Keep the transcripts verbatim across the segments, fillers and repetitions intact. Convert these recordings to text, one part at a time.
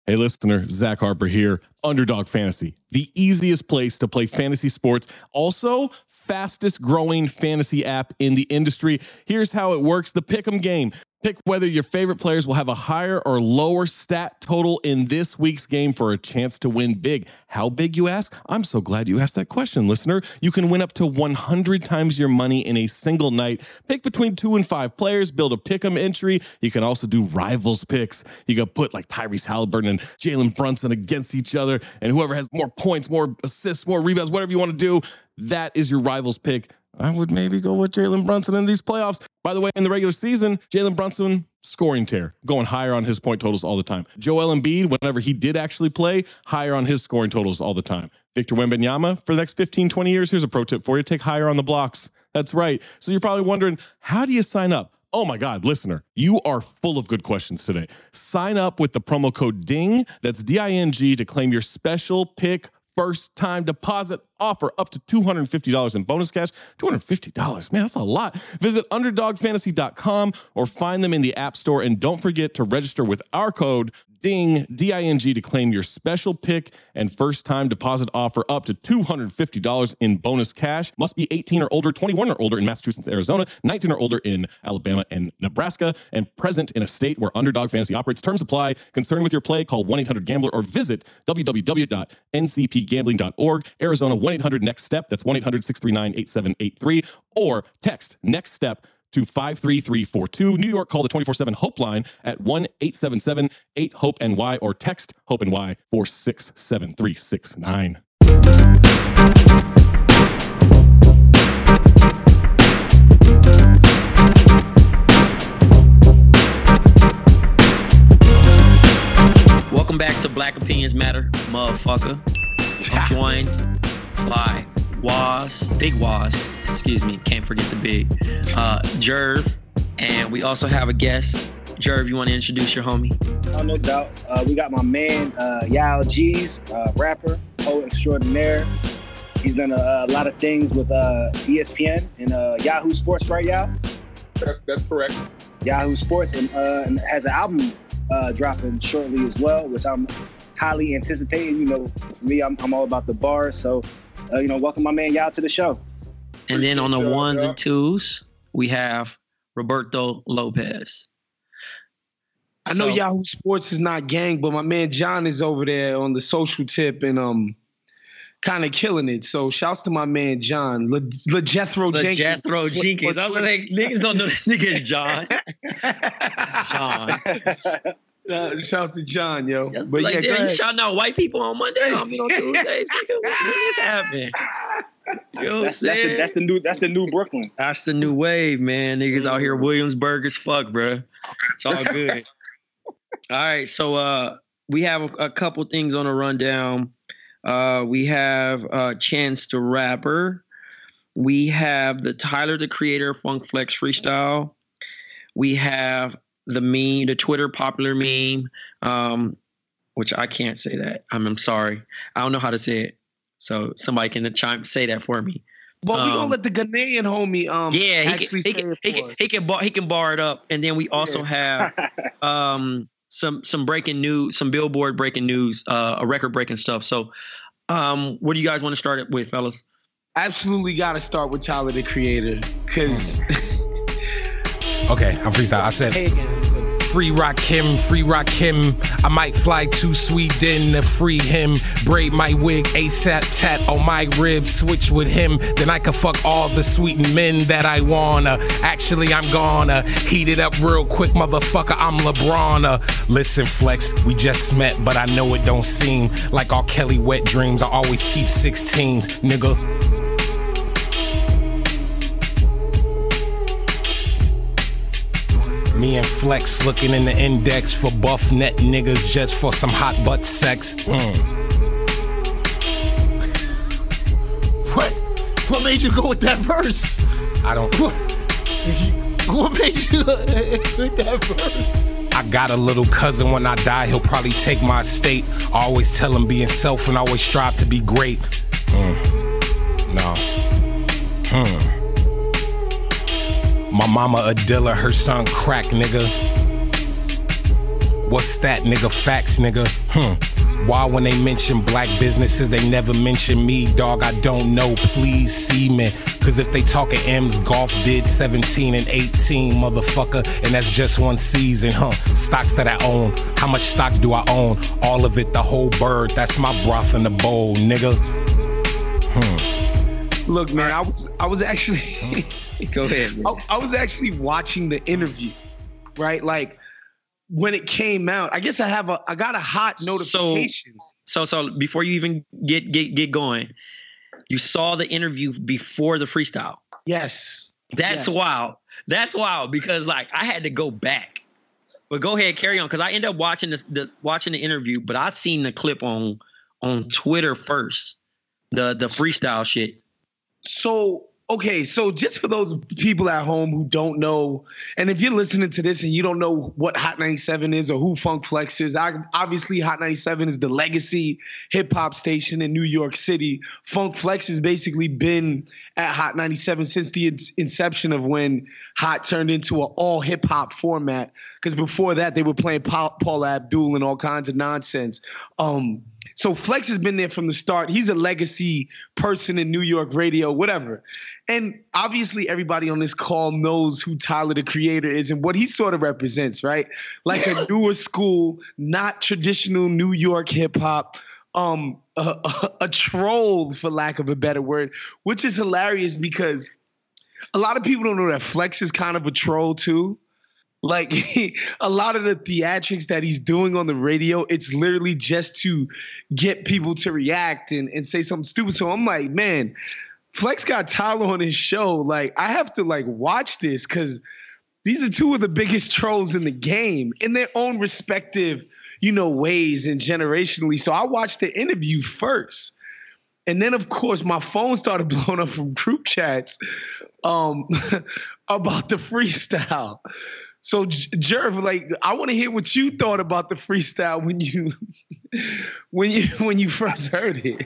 Hey, listener, Zach Harper here. Underdog Fantasy, the easiest place to play fantasy sports. Also, fastest growing fantasy app in the industry. Here's how it works. The Pick'em game. Pick whether your favorite players will have a higher or lower stat total in this week's game for a chance to win big. How big, you ask? I'm so glad you asked that question, listener. You can win up to one hundred times your money in a single night. Pick between two and five players, build a Pick'em entry. You can also do rivals picks. You can put like Tyrese Halliburton and Jalen Brunson against each other, and whoever has more points, more assists, more rebounds, whatever you want to do, that is your rivals pick. I would maybe go with Jalen Brunson in these playoffs. By the way, in the regular season, Jalen Brunson, scoring tear, going higher on his point totals all the time. Joel Embiid, whenever he did actually play, higher on his scoring totals all the time. Victor Wembanyama, for the next fifteen, twenty years, here's a pro tip for you. Take higher on the blocks. That's right. So you're probably wondering, how do you sign up? Oh my God, listener, you are full of good questions today. Sign up with the promo code DING, that's D I N G, to claim your special pick first time deposit offer up to two hundred fifty dollars in bonus cash. two hundred fifty dollars, man, that's a lot. Visit underdog fantasy dot com or find them in the App Store. And don't forget to register with our code DING, D I N G, to claim your special pick and first time deposit offer up to two hundred fifty dollars in bonus cash. Must be eighteen or older, twenty-one or older in Massachusetts, Arizona, nineteen or older in Alabama and Nebraska, and present in a state where Underdog Fantasy operates. Terms apply. Concerned with your play, call one eight hundred gambler or visit w w w dot n c p gambling dot org. Arizona, one eight hundred next step. That's one eight hundred six three nine eight seven eight three. Or text next step to five three three four two. New York, call the twenty-four seven Hope line at one eight seven seven eight hope N Y or text HOPE N Y four six seven three six nine. Welcome back to Black Opinions Matter, motherfucker. I'm joined by Waz, Big Waz, excuse me, can't forget the big, uh, Jerv, and we also have a guest. Jerv, you want to introduce your homie? Oh, no doubt. Uh, we got my man, uh, Yao G's, uh, rapper, poet extraordinaire. He's done a, a lot of things with uh, E S P N and uh, Yahoo Sports, right, Yao? That's, that's correct. Yahoo Sports, and, uh, and has an album uh, dropping shortly as well, which I'm highly anticipating. You know, for me, I'm, I'm all about the bars. So, uh, you know, welcome my man Yao to the show. And then on the Appreciate y'all, ones y'all. and twos, we have Roberto Lopez. I know So- Yahoo Sports is not gang, but my man John is over there on the social tip and um kind of killing it. So shouts to my man John, Le, Le Jethro The Jenkins. Jethro Twi- Jenkins. I was like, niggas don't know that nigga's John. John. Uh, shouts to John, yo. But like, yeah, damn, go you ahead. shouting out white people on Monday, I mean on Tuesdays. Nigga, when, when this happen? You know what I'm That's, that's, the, saying? that's the new that's the new Brooklyn. That's the new wave, man. Niggas out here Williamsburg as fuck, bro. It's all good. All right, so uh, we have a, a couple things on the rundown. Uh, we have uh, Chance the Rapper. We have the Tyler the Creator Funk Flex Freestyle. We have the meme, the Twitter popular meme, um, which I can't say that. I'm, I'm sorry. I don't know how to say it. So somebody can chime say that for me. But we um, gonna let the Ghanaian homie um Yeah, he actually can, he say can, it he for can, us. he can bar he can bar it up, and then we also have um some some breaking news, some Billboard breaking news, uh, a record breaking stuff. So, um, what do you guys want to start it with, fellas? Absolutely got to start with Tyler the Creator, because Okay, I'm freestyle. I said, free Rakim, free Rakim. I might fly to Sweden to free him. Braid my wig, ASAP tat on my ribs. Switch with him, then I can fuck all the sweet men that I wanna. Actually, I'm gonna heat it up real quick, motherfucker. I'm LeBron. Uh, listen, Flex, we just met, but I know it don't seem like R. Kelly wet dreams. I always keep sixteens, nigga. Me and Flex looking in the index for buff net niggas just for some hot butt sex. Hmm. What? What made you go with that verse? I don't. What, what made you go with that verse? I got a little cousin. When I die, he'll probably take my estate. I always tell him being self and always strive to be great. Hmm. No. Hmm. My mama a dealer, her son crack, nigga. What's that, nigga? Facts, nigga. Hmm. Why when they mention black businesses, they never mention me, dog? I don't know, please see me. Cause if they talking M's, golf did seventeen and eighteen, motherfucker, and that's just one season, huh? Stocks that I own, how much stocks do I own? All of it, the whole bird, that's my broth in the bowl, nigga. Hmm. Look, man, I was I was actually Go ahead, man. I, I was actually watching the interview, right? Like when it came out, I guess I have a I got a hot notification. So, so, so before you even get get get going, you saw the interview before the freestyle. Yes. That's yes. wild. That's wild because like I had to go back. But go ahead, carry on, because I ended up watching this, the watching the interview, but I'd seen the clip on on Twitter first, the the freestyle shit. So, okay, so just for those people at home who don't know, and if you're listening to this and you don't know what Hot ninety-seven is or who Funk Flex is, I, obviously Hot ninety-seven is the legacy hip-hop station in New York City. Funk Flex has basically been at Hot ninety-seven since the in- inception of when Hot turned into an all hip-hop format, because before that they were playing Paul, Paul Abdul and all kinds of nonsense. Um, So Flex has been there from the start. He's a legacy person in New York radio, whatever. And obviously everybody on this call knows who Tyler, the Creator, is and what he sort of represents, right? Like a newer school, not traditional New York hip hop, um, a, a, a troll, for lack of a better word, which is hilarious because a lot of people don't know that Flex is kind of a troll too. Like a lot of the theatrics that he's doing on the radio, it's literally just to get people to react and, and say something stupid. So I'm like, man, Flex got Tyler on his show. Like, I have to like watch this because these are two of the biggest trolls in the game in their own respective, you know, ways and generationally. So I watched the interview first. And then, of course, my phone started blowing up from group chats um, about the freestyle. So, Jerv, like, I want to hear what you thought about the freestyle when you when you when you first heard it.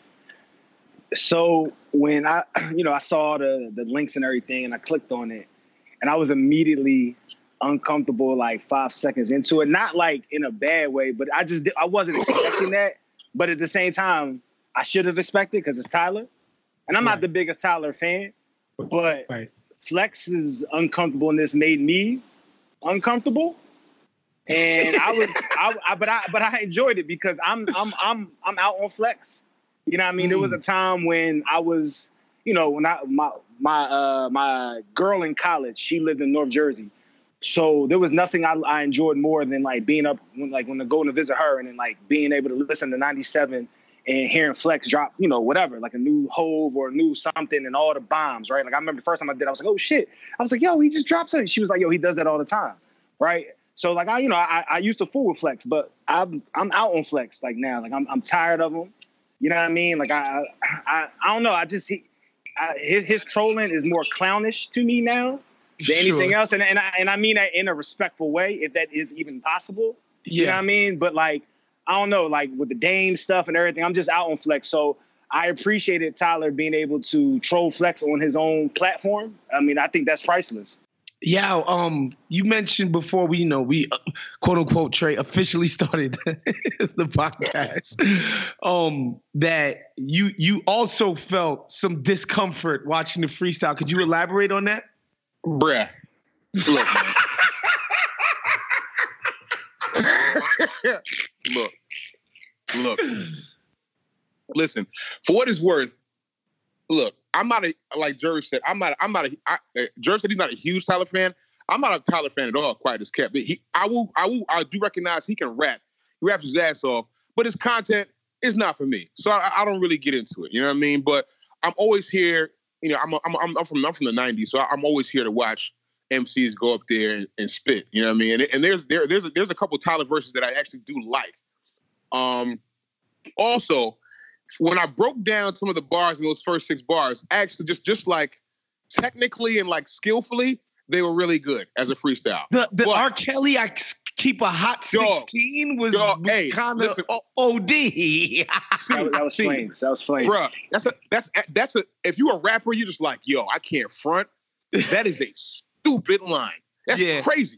So when I, you know, I saw the the links and everything, and I clicked on it, and I was immediately uncomfortable, like five seconds into it. Not like in a bad way, but I just I wasn't expecting that. But at the same time, I should have expected because it's Tyler, and I'm right. not the biggest Tyler fan, but right. Flex's uncomfortableness made me uncomfortable, and I was, I, I, but I, but I enjoyed it because I'm, I'm, I'm, I'm out on Flex. You know what I mean? Mm. There was a time when I was, you know, when I, my, my, uh, my girl in college, she lived in North Jersey, so there was nothing I, I enjoyed more than like being up, when, like when I go to visit her, and then like being able to listen to ninety-seven and hearing Flex drop, you know, whatever, like a new Hove or a new something and all the bombs, right? Like I remember the first time I did, I was like, oh shit. I was like, yo, he just dropped something. She was like, yo, he does that all the time, right? So like I, you know, I, I used to fool with Flex, but I'm I'm out on Flex like now. Like I'm I'm tired of him. You know what I mean? Like I I I don't know. I just he, I, his his trolling is more clownish to me now than sure. anything else, and and I, and I mean that in a respectful way, if that is even possible. Yeah. You know what I mean? But like. I don't know, like with the Dame stuff and everything, I'm just out on Flex. So I appreciated Tyler being able to troll Flex on his own platform. I mean, I think that's priceless. Yeah, um, you mentioned before we, you know, we uh, quote unquote Trey officially started the podcast, um, that you you also felt some discomfort watching the freestyle. Could you elaborate on that? Bruh. Look, look, look, listen, for what it's worth, look, I'm not a, like Jerry said, I'm not, I'm not a, I, uh, Jerry said he's not a huge Tyler fan. I'm not a Tyler fan at all, quite as kept. He, I will, I will, I do recognize he can rap. He raps his ass off, but his content is not for me. So I, I don't really get into it. You know what I mean? But I'm always here, you know, I'm, I'm, I'm from, I'm from the nineties. So I'm always here to watch M Cs go up there and, and spit, you know what I mean? And, and there's there there's a, there's a couple Tyler verses that I actually do like. Um, also, when I broke down some of the bars in those first six bars, actually just just like technically and like skillfully, they were really good as a freestyle. The the but, R. Kelly, I keep a hot sixteen was, was hey, kind of O D. that, that was flames. That was flames. Bruh, that's a that's that's a if you're a rapper, you're just like, yo, I can't front. That is a stupid line. That's yeah. crazy.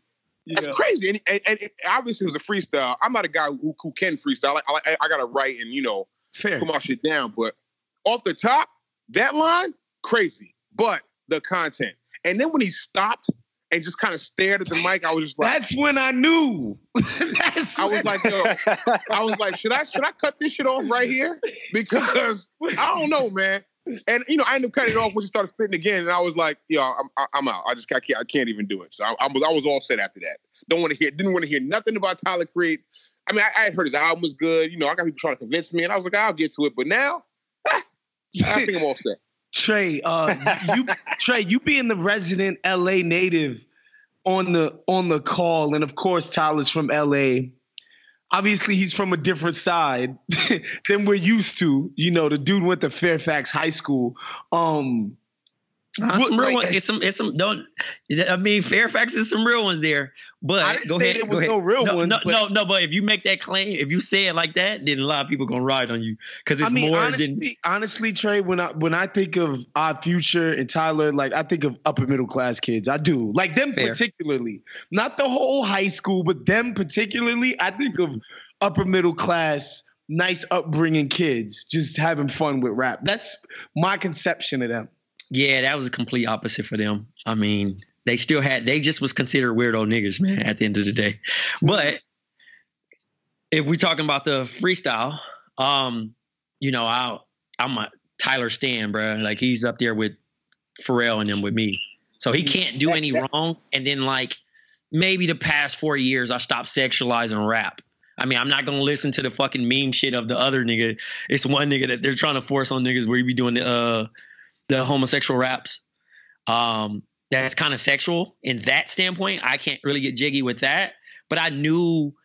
That's Yeah. crazy. And, and, and it obviously it was a freestyle. I'm not a guy who, who can freestyle. I, I, I got to write and, you know, Fair. put my shit down. But off the top, that line, crazy. But the content. And then when he stopped and just kind of stared at the mic, I was just like, That's when I knew. That's I was when- like, yo, I was like, should I should I cut this shit off right here? Because I don't know, man. And you know, I ended up cutting it off when she started spitting again, and I was like, yo, I'm I'm out. I just I can't I can't even do it. So I, I was I was all set after that. Don't want to hear, didn't want to hear nothing about Tyler Creed. I mean, I, I had heard his album was good. You know, I got people trying to convince me, and I was like, I'll get to it. But now, ah, I think I'm all set. Trey, uh, you Trey, you being the resident L A native on the on the call, and of course Tyler's from L A. Obviously, he's from a different side than we're used to. You know, the dude went to Fairfax High School. Um, Nah, what- some real like, ones. It's some. It's some. Don't. I mean, Fairfax is some real ones there. But I didn't go say ahead. there go was ahead. no real no, ones, No, but- no, no. But if you make that claim, if you say it like that, then a lot of people gonna ride on you because it's I mean, more honestly, than. honestly, Trey, when I when I think of Odd Future and Tyler, like I think of upper middle class kids. I do like them Fair. particularly, not the whole high school, but them particularly. I think of upper middle class, nice upbringing kids, just having fun with rap. That's my conception of them. Yeah, that was a complete opposite for them. I mean, they still had. They just was considered weirdo niggas, man. At the end of the day, but if we talking about the freestyle, um, you know, I I'm a Tyler stan, bro. Like he's up there with Pharrell and them with me. So he can't do any wrong. And then like maybe the past four years, I stopped sexualizing rap. I mean, I'm not gonna listen to the fucking meme shit of the other nigga. It's one nigga that they're trying to force on niggas where you be doing the uh the homosexual raps. Um, that's kind of sexual in that standpoint. I can't really get jiggy with that. But I knew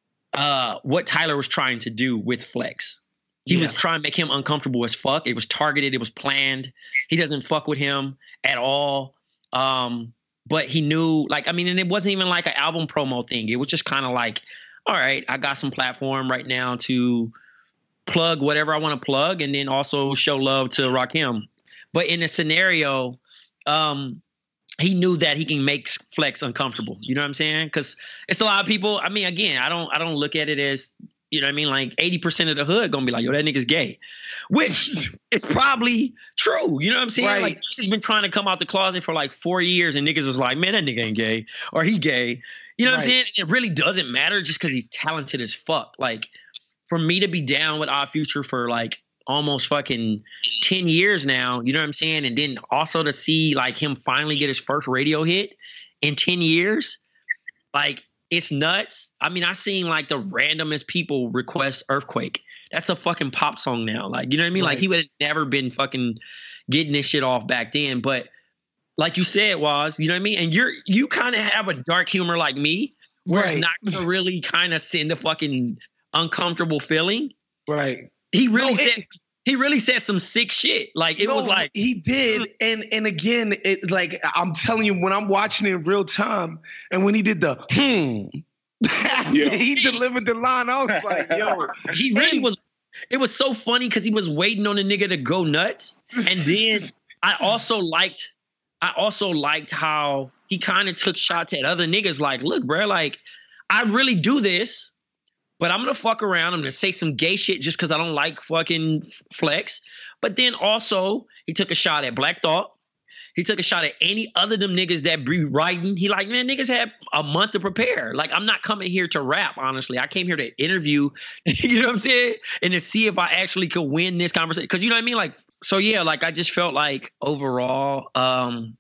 uh what Tyler was trying to do with Flex. He Yeah. was trying to make him uncomfortable as fuck. It was targeted. It was planned. He doesn't fuck with him at all. Um, but he knew, like, I mean, and it wasn't even like an album promo thing. It was just kind of like, all right, I got some platform right now to plug whatever I want to plug and then also show love to Rakim. But in a scenario, um, he knew that he can make Flex uncomfortable. You know what I'm saying? Because it's a lot of people. I mean, again, I don't I don't look at it as, you know what I mean? Like eighty percent of the hood gonna be like, yo, that nigga's gay. Which is probably true. You know what I'm saying? Right. Like he's been trying to come out the closet for like four years and niggas is like, man, that nigga ain't gay. Or he gay. You know what I'm Right. saying? It really doesn't matter just because he's talented as fuck. Like for me to be down with Odd Future for like almost fucking ten years now, you know what I'm saying? And then also to see like him finally get his first radio hit in ten years, like it's nuts. I mean, I've seen like the randomest people request Earthquake. That's a fucking pop song now. Like, you know what I mean? Like Right. he would have never been fucking getting this shit off back then. But like you said, was, you know what I mean? And you're you kind of have a dark humor like me, where Right. it's not gonna really kind of send a fucking uncomfortable feeling. Right. He really No, it- said he really said some sick shit. Like it No, was like he did, and and again, it like I'm telling you, when I'm watching it in real time, and when he did the hmm, Yeah. he delivered the line. I was like, yo, he really was. It was so funny because he was waiting on the nigga to go nuts, and then I also liked. I also liked how he kind of took shots at other niggas. Like, look, bro, like I really do this. But I'm gonna fuck around. I'm gonna say some gay shit just because I don't like fucking Flex. But then also he took a shot at Black Thought. He took a shot at any other them niggas that be writing. He like, man, niggas had a month to prepare. Like, I'm not coming here to rap, honestly. I came here to interview, you know what I'm saying? And to see if I actually could win this conversation. Cause you know what I mean? Like, so yeah, like I just felt like overall, um,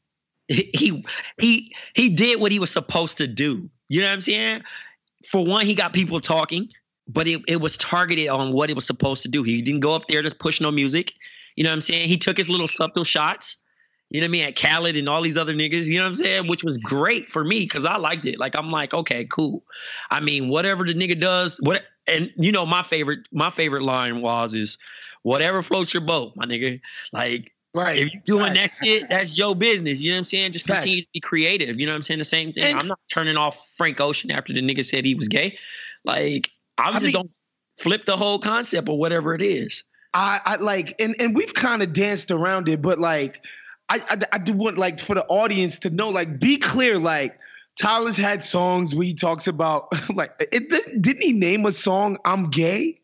he he he did what he was supposed to do. You know what I'm saying? For one, he got people talking, but it, it was targeted on what it was supposed to do. He didn't go up there to push no music. You know what I'm saying? He took his little subtle shots, you know what I mean, at Khaled and all these other niggas, you know what I'm saying? Which was great for me because I liked it. Like, I'm like, okay, cool. I mean, whatever the nigga does, what, and you know, my favorite, my favorite line was is whatever floats your boat, my nigga. Like, right. if you're doing that shit, that's your business. You know what I'm saying? Just continue Facts. to be creative. You know what I'm saying? The same thing. And- I'm not turning off Frank Ocean after the nigga said he was gay. Like, I, I just mean- don't flip the whole concept or whatever it is. I, I like, and and we've kind of danced around it, but like, I, I I do want like for the audience to know, like, be clear, like. Tyler's had songs where he talks about like it, didn't he name a song "I'm Gay"?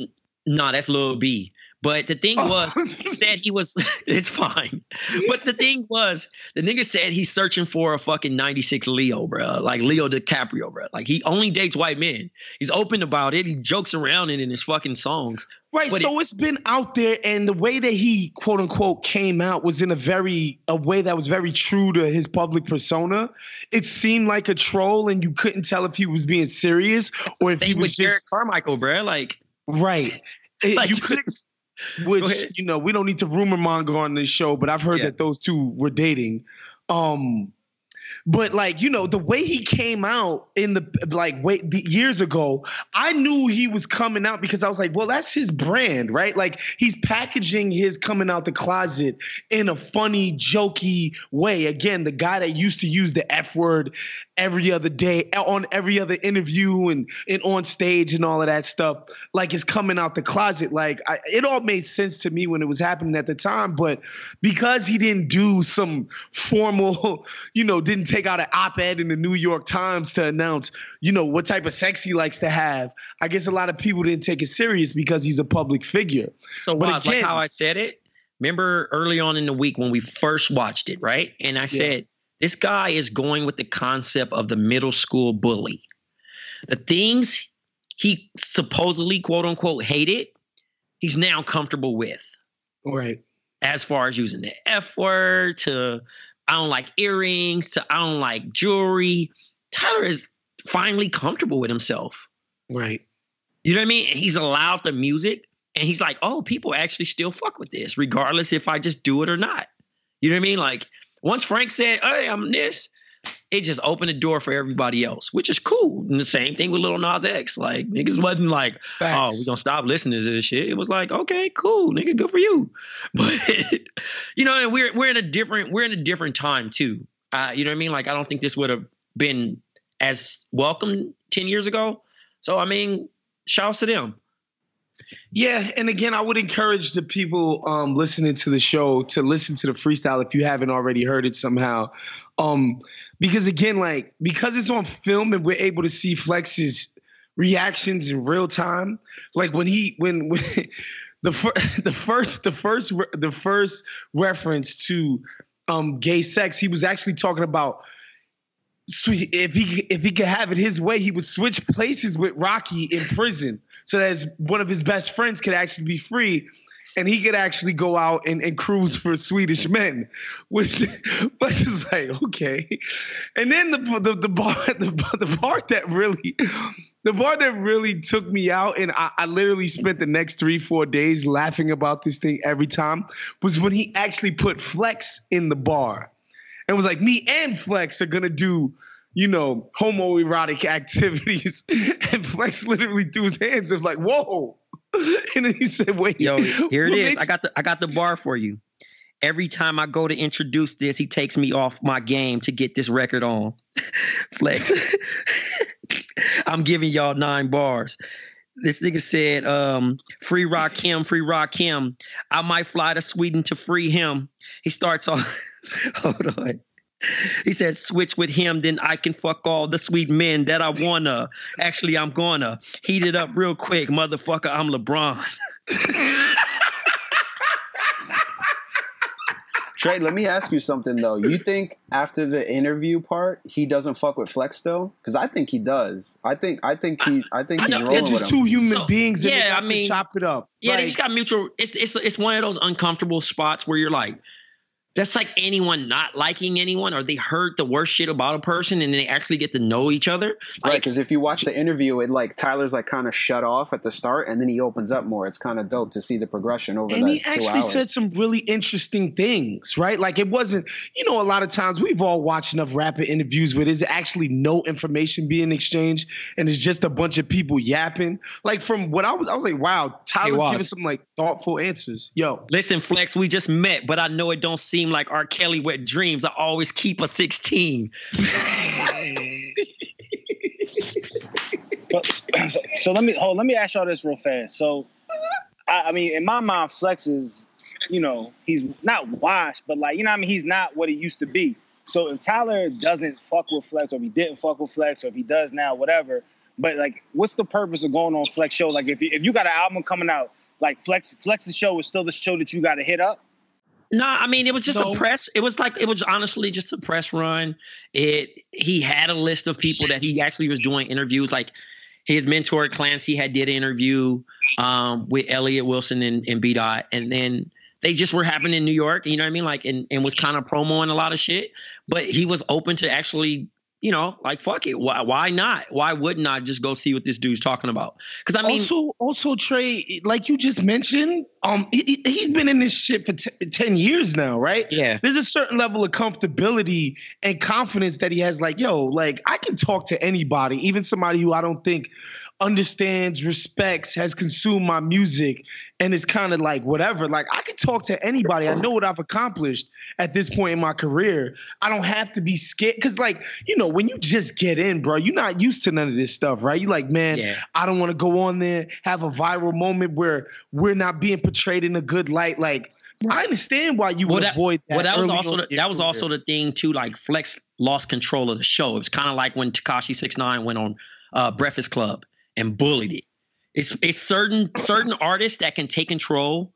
No, that's Lil B. But the thing was, he said he was, it's fine. But the thing was, the nigga said he's searching for a fucking ninety-six Leo, bro. Like Leo DiCaprio, bro. Like he only dates white men. He's open about it. He jokes around it in his fucking songs. Right. But so it, it's been out there. And the way that he, quote unquote, came out was in a very, a way that was very true to his public persona. It seemed like a troll and you couldn't tell if he was being serious or if he was with just. Jared Carmichael, bro. Like. Right. It, like, you couldn't. Which, you know, we don't need to rumor monger on this show, but I've heard yeah. that those two were dating. Um, but like, you know, the way he came out in the like wait the, years ago, I knew he was coming out because I was like, well, that's his brand, right? Like he's packaging his coming out the closet in a funny, jokey way. Again, the guy that used to use the F word every other day on every other interview and, and on stage and all of that stuff, like is coming out the closet. Like I, it all made sense to me when it was happening at the time, but because he didn't do some formal, you know, didn't take out an op-ed in the New York Times to announce, you know, what type of sex he likes to have, I guess a lot of people didn't take it serious because he's a public figure. So Waz, like how I said it, remember early on in the week when we first watched it, right? And I yeah. said, this guy is going with the concept of the middle school bully. The things he supposedly, quote unquote, hated, he's now comfortable with. Right. As far as using the F word to I don't like earrings to I don't like jewelry. Tyler is finally comfortable with himself. Right. You know what I mean? He's allowed the music and he's like, oh, people actually still fuck with this, regardless if I just do it or not. You know what I mean? Like, once Frank said, hey, I'm this, it just opened the door for everybody else, which is cool. And the same thing with Lil Nas X. Like, niggas wasn't like, Facts. oh, we're going to stop listening to this shit. It was like, okay, cool, nigga, good for you. But, you know, and we're we're in a different, we're in a different time, too. Uh, you know what I mean? Like, I don't think this would have been as welcome ten years ago. So, I mean, shouts to them. Yeah, and again, I would encourage the people um, listening to the show to listen to the freestyle if you haven't already heard it somehow. Um, because again, like because it's on film and we're able to see Flex's reactions in real time. Like when he when, when the fir- the first the first the first reference to um, gay sex, he was actually talking about. Sweet, if he if he could have it his way, he would switch places with Rocky in prison, so that his, one of his best friends could actually be free, and he could actually go out and, and cruise for Swedish men, which which is like okay. And then the the the bar the, the part that really the part that really took me out, and I, I literally spent the next three four days laughing about this thing every time, was when he actually put Flex in the bar. And was like, me and Flex are gonna do, you know, homoerotic activities. And Flex literally threw his hands up like, whoa. And then he said, wait. Yo, here it is. I got the I got the bar for you. Every time I go to introduce this, he takes me off my game to get this record on. Flex. I'm giving y'all nine bars. This nigga said, um, free Rakim, free Rakim. I might fly to Sweden to free him. He starts off, hold on. He said, switch with him, then I can fuck all the sweet men that I wanna. Actually, I'm gonna heat it up real quick. Motherfucker, I'm LeBron. Trey, let me ask you something, though. You think after the interview part, he doesn't fuck with Flex, though? Because I think he does. I think I think he's I think I he's know, rolling they're just with two him. human So, beings and yeah, they got I mean, to chop it up. Yeah, like, they just got mutual. It's it's it's one of those uncomfortable spots where you're like, that's like anyone not liking anyone, or they heard the worst shit about a person and they actually get to know each other. Like, right, because if you watch the interview, it like Tyler's like kind of shut off at the start, and then he opens up more. It's kind of dope to see the progression over and that he two actually hours. said some really interesting things, right? Like it wasn't, you know, a lot of times we've all watched enough rapper interviews where there's actually no information being exchanged and it's just a bunch of people yapping. Like from what I was, I was like, wow, Tyler's was. giving some like thoughtful answers. Yo, listen, Flex, we just met, but I know it don't seem like R. Kelly wet dreams. I always keep a sixteen. But, so, so let me hold. Let me ask y'all this real fast. So, I, I mean, in my mind, Flex is, you know, he's not washed, but like, you know, what I mean, he's not what he used to be. So if Tyler doesn't fuck with Flex, or if he didn't fuck with Flex, or if he does now, whatever. But like, what's the purpose of going on Flex show? Like, if you, if you got an album coming out, like Flex Flex's show is still the show that you got to hit up. No, I mean, it was just No. a press. It was like, it was honestly just a press run. It, he had a list of people that he actually was doing interviews. Like his mentor, Clancy, had did an interview um, with Elliott Wilson and, and B-Dot. And then they just were happening in New York, you know what I mean? Like, and, and was kind of promoing a lot of shit. But he was open to actually, you know, like, fuck it. Why, why not? Why wouldn't I just go see what this dude's talking about? Because I mean, also, also Trey, like you just mentioned, um, he, he's been in this shit for t- ten years now, right? Yeah. There's a certain level of comfortability and confidence that he has. Like, yo, like I can talk to anybody, even somebody who I don't think understands, respects, has consumed my music, and is kind of like whatever. Like I can talk to anybody. I know what I've accomplished at this point in my career. I don't have to be scared because, like, you know, when you just get in, bro, you're not used to none of this stuff, right? You're like, man, Yeah. I don't want to go on there, have a viral moment where we're not being portrayed in a good light. Like, I understand why you Well, would that, avoid that. well, that was early also on the, in that your was career. also the thing too. Like Flex lost control of the show. It was kind of like when Tekashi six nine went on uh, Breakfast Club and bullied it. It's it's certain certain artists that can take control,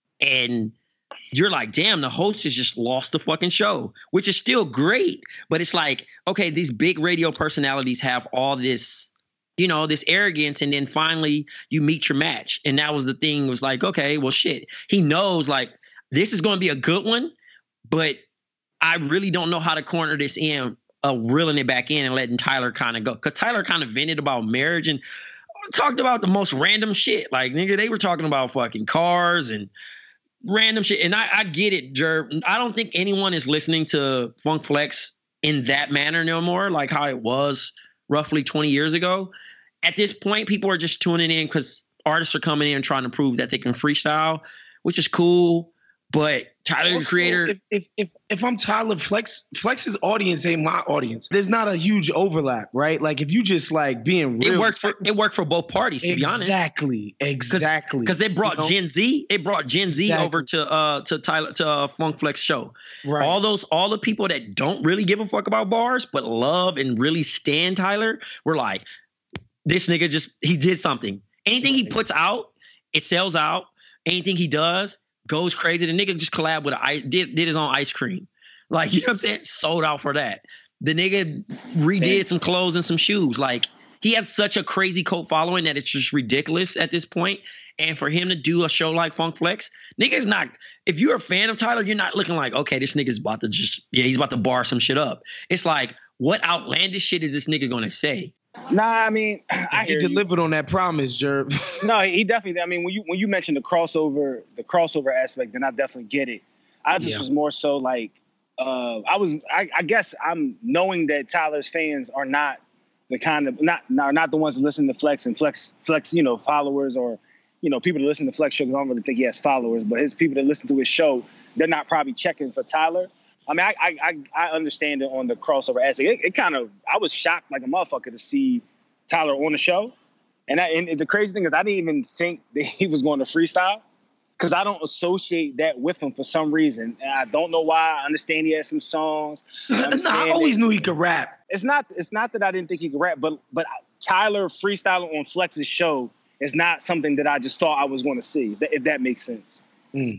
and you're like, damn, the host has just lost the fucking show, which is still great. But it's like, okay, these big radio personalities have all this, you know, this arrogance, and then finally you meet your match. And that was the thing. It was like, okay, well, shit. He knows like this is going to be a good one, but I really don't know how to corner this in, uh, reeling it back in and letting Tyler kind of go. Because Tyler kind of vented about marriage and talked about the most random shit. Like, nigga, they were talking about fucking cars and random shit. And I, I get it, Jerv. I don't think anyone is listening to Funk Flex in that manner no more, like how it was roughly twenty years ago. At this point, people are just tuning in because artists are coming in trying to prove that they can freestyle, which is cool. But Tyler, the Also, Creator, If, if if if I'm Tyler, Flex Flex's audience ain't my audience. There's not a huge overlap, right? Like if you just like being real, it worked for it worked for both parties, to be honest. Exactly, exactly. Because they brought You know? Gen Z, it brought Gen Z Exactly. over to uh to Tyler to uh, Funk Flex show. Right. All those all the people that don't really give a fuck about bars but love and really stand Tyler were like, this nigga just he did something. Anything he puts out, it sells out. Anything he does goes crazy. The nigga just collabed with a, did did his own ice cream. Like, you know what I'm saying? Sold out for that. The nigga redid some clothes and some shoes. Like, he has such a crazy cult following that it's just ridiculous at this point. And for him to do a show like Funk Flex, nigga's not, if you're a fan of Tyler, you're not looking like, okay, this nigga's about to just, yeah, he's about to bar some shit up. It's like, what outlandish shit is this nigga gonna say? Nah, I mean, I He hear you. delivered on that promise, Jerv. No, he definitely. I mean, when you when you mentioned the crossover, the crossover aspect, then I definitely get it. I just Yeah. was more so like, uh, I was. I, I guess I'm knowing that Tyler's fans are not the kind of not not not the ones that listen to Flex and Flex Flex, you know, followers or you know people that listen to Flex show. 'Cause I don't really think he has followers, but his people that listen to his show, they're not probably checking for Tyler. I mean, I I I, I understand it on the crossover aspect. It, it kind of I was shocked like a motherfucker to see Tyler on the show. And, I, and the crazy thing is, I didn't even think that he was going to freestyle because I don't associate that with him for some reason. And I don't know why. I understand he has some songs. I Nah, I understand always that- knew he could rap. It's not. It's not that I didn't think he could rap, but but Tyler freestyling on Flex's show is not something that I just thought I was going to see. If that makes sense. Mm.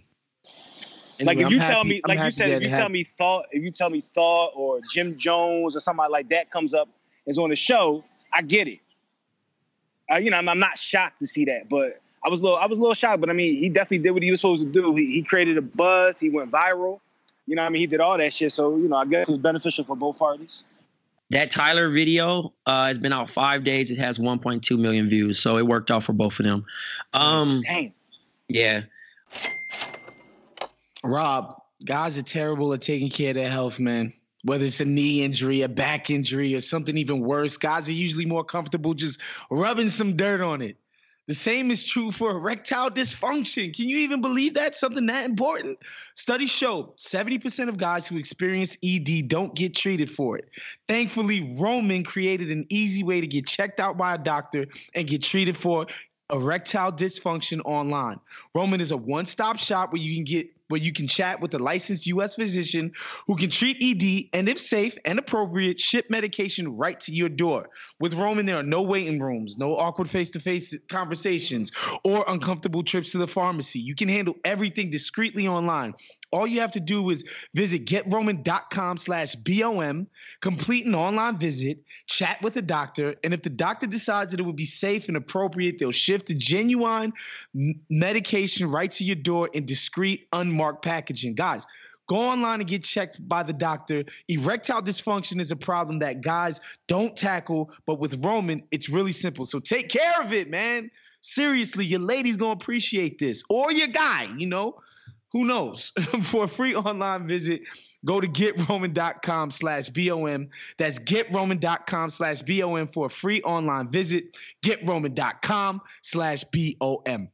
Like Anyway, if you I'm tell happy- me, I'm like you happy said, that if you it tell happened. me Thought, if you tell me Thought or Jim Jones or somebody like that comes up is on the show, I get it. Uh, you know, I'm, I'm not shocked to see that, but I was a little, I was a little shocked. But I mean, he definitely did what he was supposed to do. He, he created a buzz. He went viral. You know, what I mean, he did all that shit. So you know, I guess it was beneficial for both parties. That Tyler video uh, has been out five days. It has one point two million views, so it worked out for both of them. Um, Damn. yeah. Rob, guys are terrible at taking care of their health, man. Whether it's a knee injury, a back injury, or something even worse, guys are usually more comfortable just rubbing some dirt on it. The same is true for erectile dysfunction. Can you even believe that? Something that important? Studies show seventy percent of guys who experience E D don't get treated for it. Thankfully, Roman created an easy way to get checked out by a doctor and get treated for erectile dysfunction online. Roman is a one-stop shop where you can get where you can chat with a licensed U S physician who can treat E D and, if safe and appropriate, ship medication right to your door. With Roman, there are no waiting rooms, no awkward face-to-face conversations, or uncomfortable trips to the pharmacy. You can handle everything discreetly online. All you have to do is visit getroman.com slash BOM, complete an online visit, chat with a doctor, and if the doctor decides that it would be safe and appropriate, they'll shift the genuine m- medication right to your door in discreet, unmarked packaging. Guys, go online and get checked by the doctor. Erectile dysfunction is a problem that guys don't tackle, but with Roman, it's really simple. So take care of it, man. Seriously, your lady's going to appreciate this. Or your guy, you know. Who knows? For a free online visit, go to getroman.com slash BOM. That's getroman.com slash BOM for a free online visit. Getroman.com slash BOM.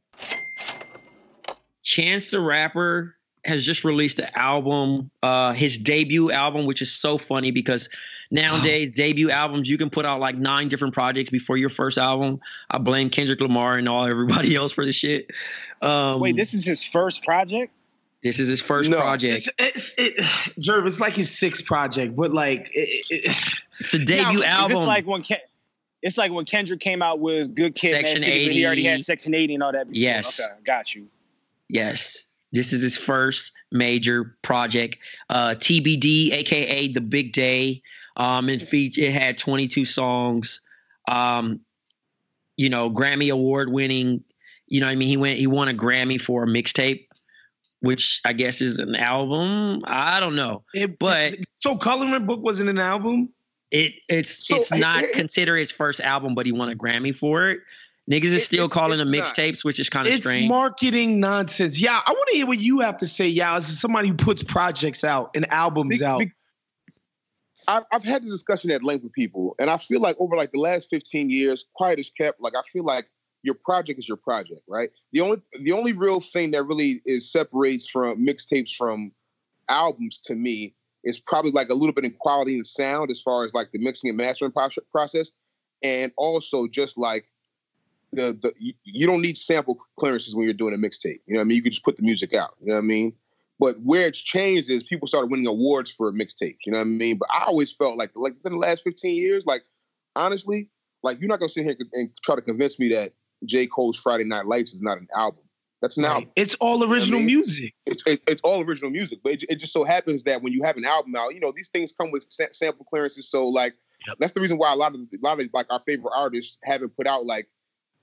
Chance the Rapper has just released an album, uh, his debut album, which is so funny because nowadays debut albums, you can put out like nine different projects before your first album. I blame Kendrick Lamar and all everybody else for the shit. Um, Wait, this is his first project? This is his first No. project. It's, it's it, Jervis, like his sixth project, but like it, it, It's a debut Now, album. It's like when Ken- it's like when Kendrick came out with Good Kid, Section Mad City, but he already eighty. had Section eighty and all that. Before. Yes. Okay, got you. Yes. This is his first major project. Uh, T B D, a k a. The Big Day. Um, it, fe- it had twenty-two songs. Um, you know, Grammy Award winning. You know what I mean? He went. He won a Grammy for a mixtape, which I guess is an album. I don't know. it- But so Coloring Book wasn't an album. it it's So, it's not it- it- considered his first album, but he won a Grammy for it. Niggas is It- still it's- calling it's them not. mixtapes, which is kind of It's strange. marketing nonsense. Yeah, I want to hear what you have to say, Yao, as somebody who puts projects out and albums Be- out. be- I've, I've had this discussion at length with people, and I feel like over like the last fifteen years, quiet is kept. Like I feel like your project is your project, right? The only the only real thing that really is separates from mixtapes from albums to me is probably like a little bit in quality and sound as far as like the mixing and mastering pro- process, and also just like the the you, you don't need sample clearances when you're doing a mixtape. You know what I mean? You can just put the music out. You know what I mean? But where it's changed is people started winning awards for mixtapes. You know what I mean? But I always felt like, like within the last fifteen years, like honestly, like you're not gonna sit here and try to convince me that J. Cole's Friday Night Lights is not an album. That's an Right. album. It's all original I mean? music. It's it, it's all original music. But it, it just so happens that when you have an album out, you know these things come with sa- sample clearances. So like that's the reason why a lot of a lot of like our favorite artists haven't put out like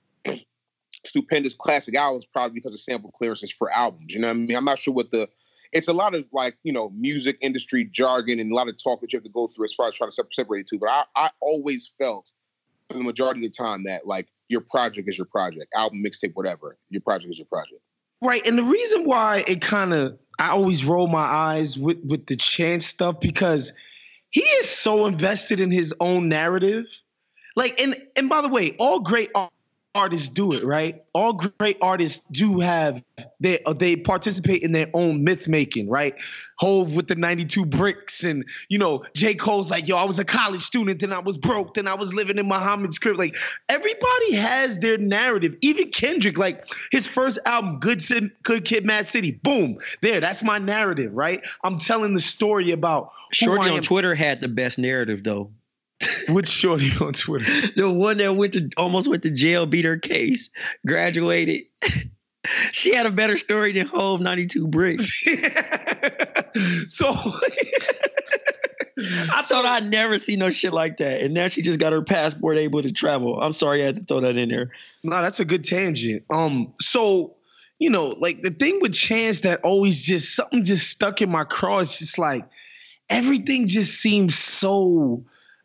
stupendous classic albums, probably because of sample clearances for albums. You know what I mean? I'm not sure what the it's a lot of like, you know, music industry jargon and a lot of talk that you have to go through as far as trying to separate, separate it too. But I, I always felt for the majority of the time that like your project is your project, album, mixtape, whatever. Your project is your project. Right. And the reason why it kind of, I always roll my eyes with, with the Chance stuff because he is so invested in his own narrative. Like, and, and by the way, all great art- artists do it, right? All great artists do have, they they participate in their own myth making, right? Hove with the ninety-two bricks and, you know, J. Cole's like, yo, I was a college student, then I was broke, then I was living in Muhammad's crib. Like, everybody has their narrative. Even Kendrick, like, his first album, Good, Sid, Good Kid, Mad City, boom, there, that's my narrative, right? I'm telling the story about who Shorty I on am. Twitter had the best narrative though. Which Shorty on Twitter? The one that went to almost went to jail, beat her case, graduated. She had a better story than Hove ninety-two bricks. So I thought I'd never see no shit like that. And now she just got her passport able to travel. I'm sorry I had to throw that in there. no, that's a good tangent. Um, so you know, like the thing with Chance that always just something just stuck in my craw is just like everything just seems so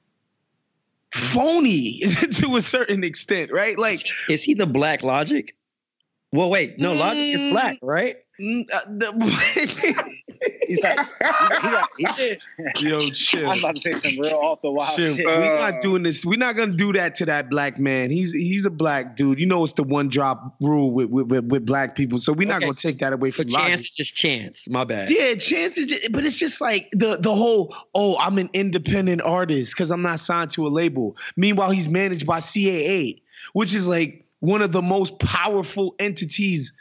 phony to a certain extent, right? Like, Is he the Black Logic? Well, wait, no, Logic is black, right? mm, uh, the, He's like, he, he got, he did. yo, chill. I was about to say some real off the wild Chill. shit. We're not doing this. We're not gonna do that to that black man. He's he's a black dude. You know, it's the one drop rule with with, with, with black people. So we're not Okay. gonna take that away So from Chance Logic. is just Chance. My bad. Yeah, Chance is just, but it's just like the the whole, oh, I'm an independent artist because I'm not signed to a label. Meanwhile, he's managed by C A A, which is like one of the most powerful entities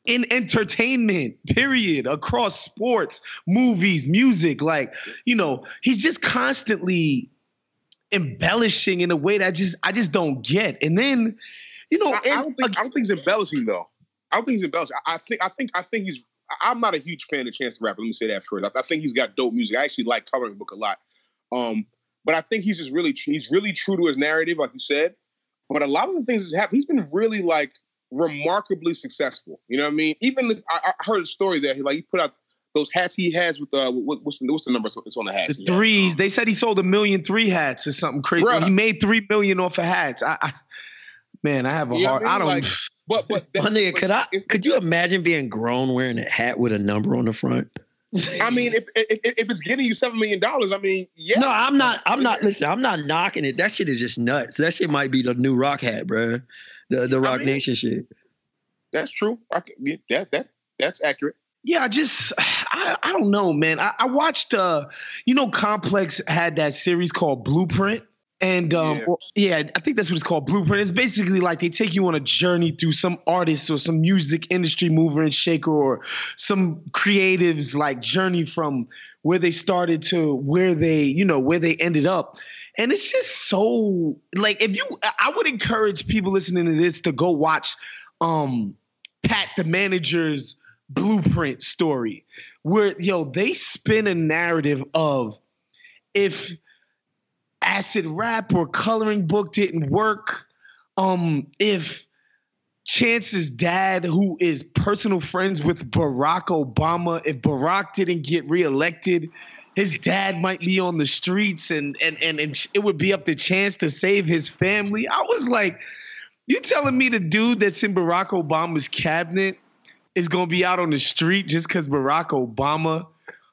in entertainment, period, across sports, movies, music. Like, you know, he's just constantly embellishing in a way that I just I just don't get. And then, you know, I, and, I don't think I don't think he's embellishing though. I don't think he's embellishing. I, I think I think I think he's. I'm not a huge fan of Chance the Rapper. Let me say that first. I, I think he's got dope music. I actually like Coloring Book a lot. Um, but I think he's just really he's really true to his narrative, like you said. But a lot of the things that's happened, he's been really like remarkably successful. You know what I mean? Even I, I heard a story that he like he put out those hats he has with uh what, what's the what's the number it's on the hats? The threes. They said he sold a million three hats or something crazy. Bruh. He made three million off of hats. I, I man, I have a You know hard. what I I mean? don't. Like, but but My that, nigga, but could I? if- Could you imagine being grown wearing a hat with a number on the front? I mean, if, if if it's getting you seven million dollars, I mean, yeah. No, I'm not. I'm not. Listen, I'm not knocking it. That shit is just nuts. That shit might be the new rock hat, bro. The the Rock mean- Nation shit. That's true. I can, yeah, that that that's accurate. Yeah, I just I, I don't know, man. I, I watched uh you know, Complex had that series called Blueprint. And um Yeah. or- yeah, I think that's what it's called, Blueprint. It's basically like they take you on a journey through some artist or some music industry mover and shaker or some creatives like journey from where they started to where they, you know, where they ended up. And it's just so like if you I would encourage people listening to this to go watch um Pat the Manager's Blueprint story, where yo they spin a narrative of if acid rap or Coloring Book didn't work, um, if Chance's dad, who is personal friends with Barack Obama, if Barack didn't get reelected, his dad might be on the streets, and and and, and it would be up to Chance to save his family. I was like, you telling me the dude that's in Barack Obama's cabinet is gonna be out on the street just because Barack Obama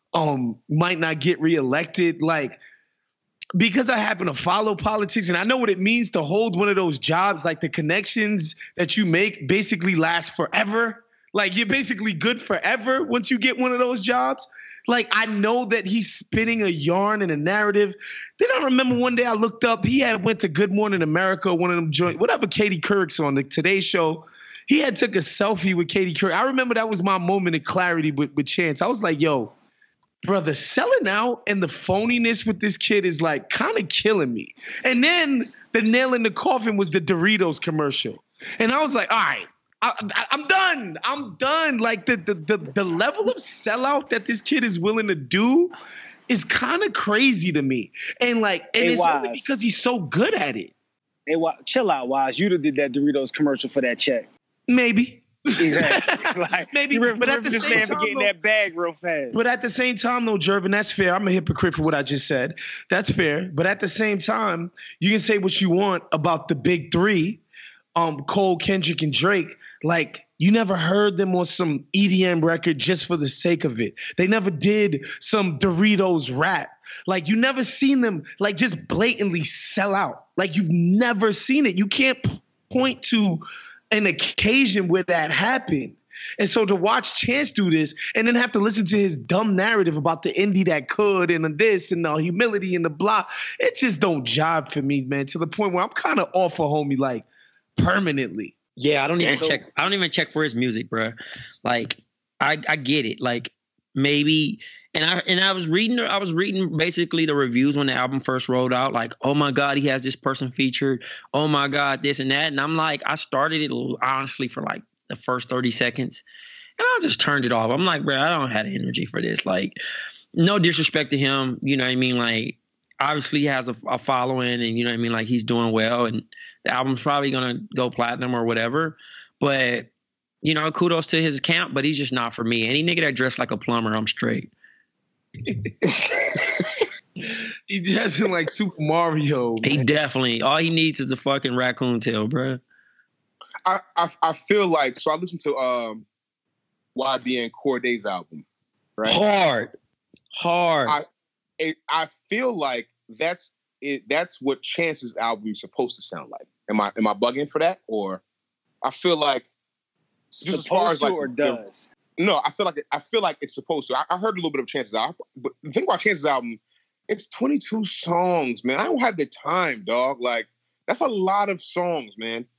um might not get reelected? Like, because I happen to follow politics and I know what it means to hold one of those jobs, like the connections that you make basically last forever. Like you're basically good forever once you get one of those jobs. Like I know that he's spinning a yarn and a narrative. Then I remember one day I looked up, he had went to Good Morning America, one of them joint, whatever Katie Couric's on the Today Show. He had took a selfie with Katie Couric. I remember that was my moment of clarity with, with Chance. I was like, yo, brother, selling out and the phoniness with this kid is like kind of killing me. And then the nail in the coffin was the Doritos commercial. And I was like, all right, I, I, I'm done. I'm done. Like the, the, the, the level of sellout that this kid is willing to do is kind of crazy to me. And like, and Hey, it's only Wise. because he's so good at it. Hey, wa- chill out, Wise. You'd have did that Doritos commercial for that check. Maybe. Exactly. Like, Maybe, you remember but at the this same man for time, getting though- that bag real fast. But at the same time, though, Jervin, that's fair. I'm a hypocrite for what I just said. That's fair. But at the same time, you can say what you want about the big three, um, Cole, Kendrick, and Drake. Like, you never heard them on some E D M record just for the sake of it. They never did some Doritos rap. Like, you never seen them, like, just blatantly sell out. Like, you've never seen it. You can't p- point to an occasion where that happened. And so to watch Chance do this and then have to listen to his dumb narrative about the indie that could and this and the humility and the blah, it just don't jive for me, man, to the point where I'm kind of off a homie, like, permanently. Yeah, I don't even So- check. I don't even check for his music, bro. Like, I I get it. Like, maybe, and I and I was reading. I was reading basically the reviews when the album first rolled out. Like, oh my god, he has this person featured. Oh my god, this and that. And I'm like, I started it honestly for like the first thirty seconds, and I just turned it off. I'm like, bro, I don't have the energy for this. Like, no disrespect to him. You know what I mean? Like, obviously he has a, a following, and you know what I mean. Like, he's doing well, and the album's probably gonna go platinum or whatever. But you know, kudos to his account, but he's just not for me. Any nigga that dressed like a plumber, I'm straight. He doesn't like Super Mario. He man. definitely, all he needs is a fucking raccoon tail, bro. I, I I feel like so I listened to um Y B N Corday's album, right? Hard, hard. I it, I feel like that's it. That's what Chance's album is supposed to sound like. Am I am I bugging for that, or I feel like just as far as Supposed to like or the- does? no, I feel like it, I feel like it's supposed to. I, I heard a little bit of Chance's album, but the thing about Chance's album, it's twenty-two songs, man. I don't have the time, dog. Like that's a lot of songs, man.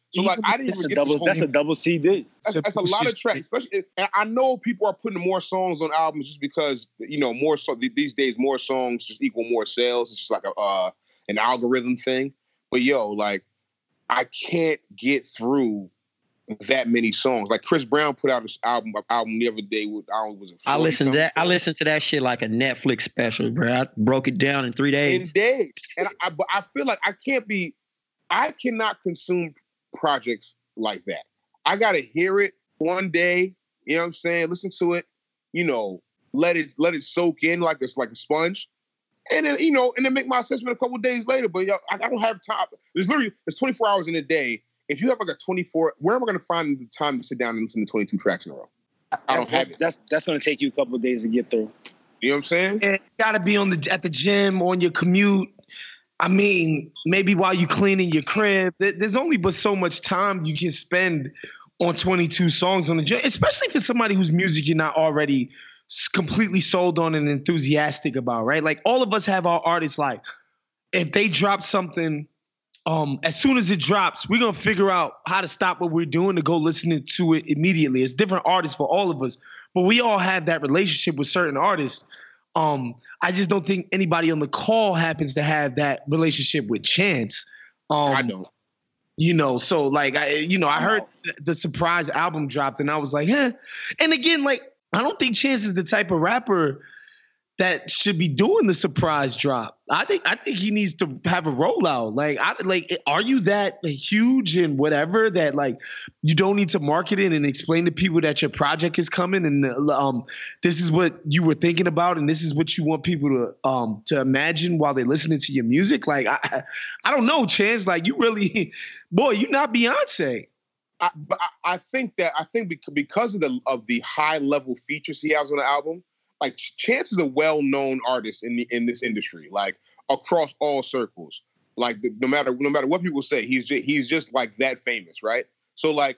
So like I didn't That's even a get double. this whole That's a double C D. That's, that's a lot of tracks, especially. And I know people are putting more songs on albums just because you know more. So these days, more songs just equal more sales. It's just like a uh, an algorithm thing. But yo, like I can't get through that many songs. Like Chris Brown put out his album album the other day. With I don't was it. I listened to that. I listened to that shit like a Netflix special, bro. I broke it down in three days. In days, and I, but I feel like I can't be. I cannot consume projects like that. I gotta hear it one day, you know what I'm saying? Listen to it, you know, let it let it soak in like it's like a sponge. And then, you know, and then make my assessment a couple of days later. But yo, I, I don't have time. There's literally there's twenty-four hours in a day. If you have like a twenty-four, where am I gonna find the time to sit down and listen to twenty-two tracks in a row? I don't have it. That's that's gonna take you a couple of days to get through. You know what I'm saying? And it's gotta be on the at the gym, on your commute. I mean, maybe while you cleaning your crib, there's only but so much time you can spend on twenty-two songs on the gym, especially for somebody whose music you're not already completely sold on and enthusiastic about, right? Like all of us have our artists, like if they drop something, um, as soon as it drops, we're gonna figure out how to stop what we're doing to go listening to it immediately. It's different artists for all of us, but we all have that relationship with certain artists. Um, I just don't think anybody on the call happens to have that relationship with Chance. Um, I don't. You know, so like I, you know, I heard the surprise album dropped, and I was like, eh. And again, like I don't think Chance is the type of rapper that should be doing the surprise drop. I think I think he needs to have a rollout. Like, I like, are you that huge and whatever that like you don't need to market it and explain to people that your project is coming and um this is what you were thinking about and this is what you want people to um to imagine while they're listening to your music? Like, I I don't know, Chance. Like, you really, boy, you not Beyonce. I, but I, I think that I think because of the of the high level features he has on the album. Like Chance is a well-known artist in the, in this industry, like across all circles. Like the, no matter no matter what people say, he's just, he's just like that famous, right? So like,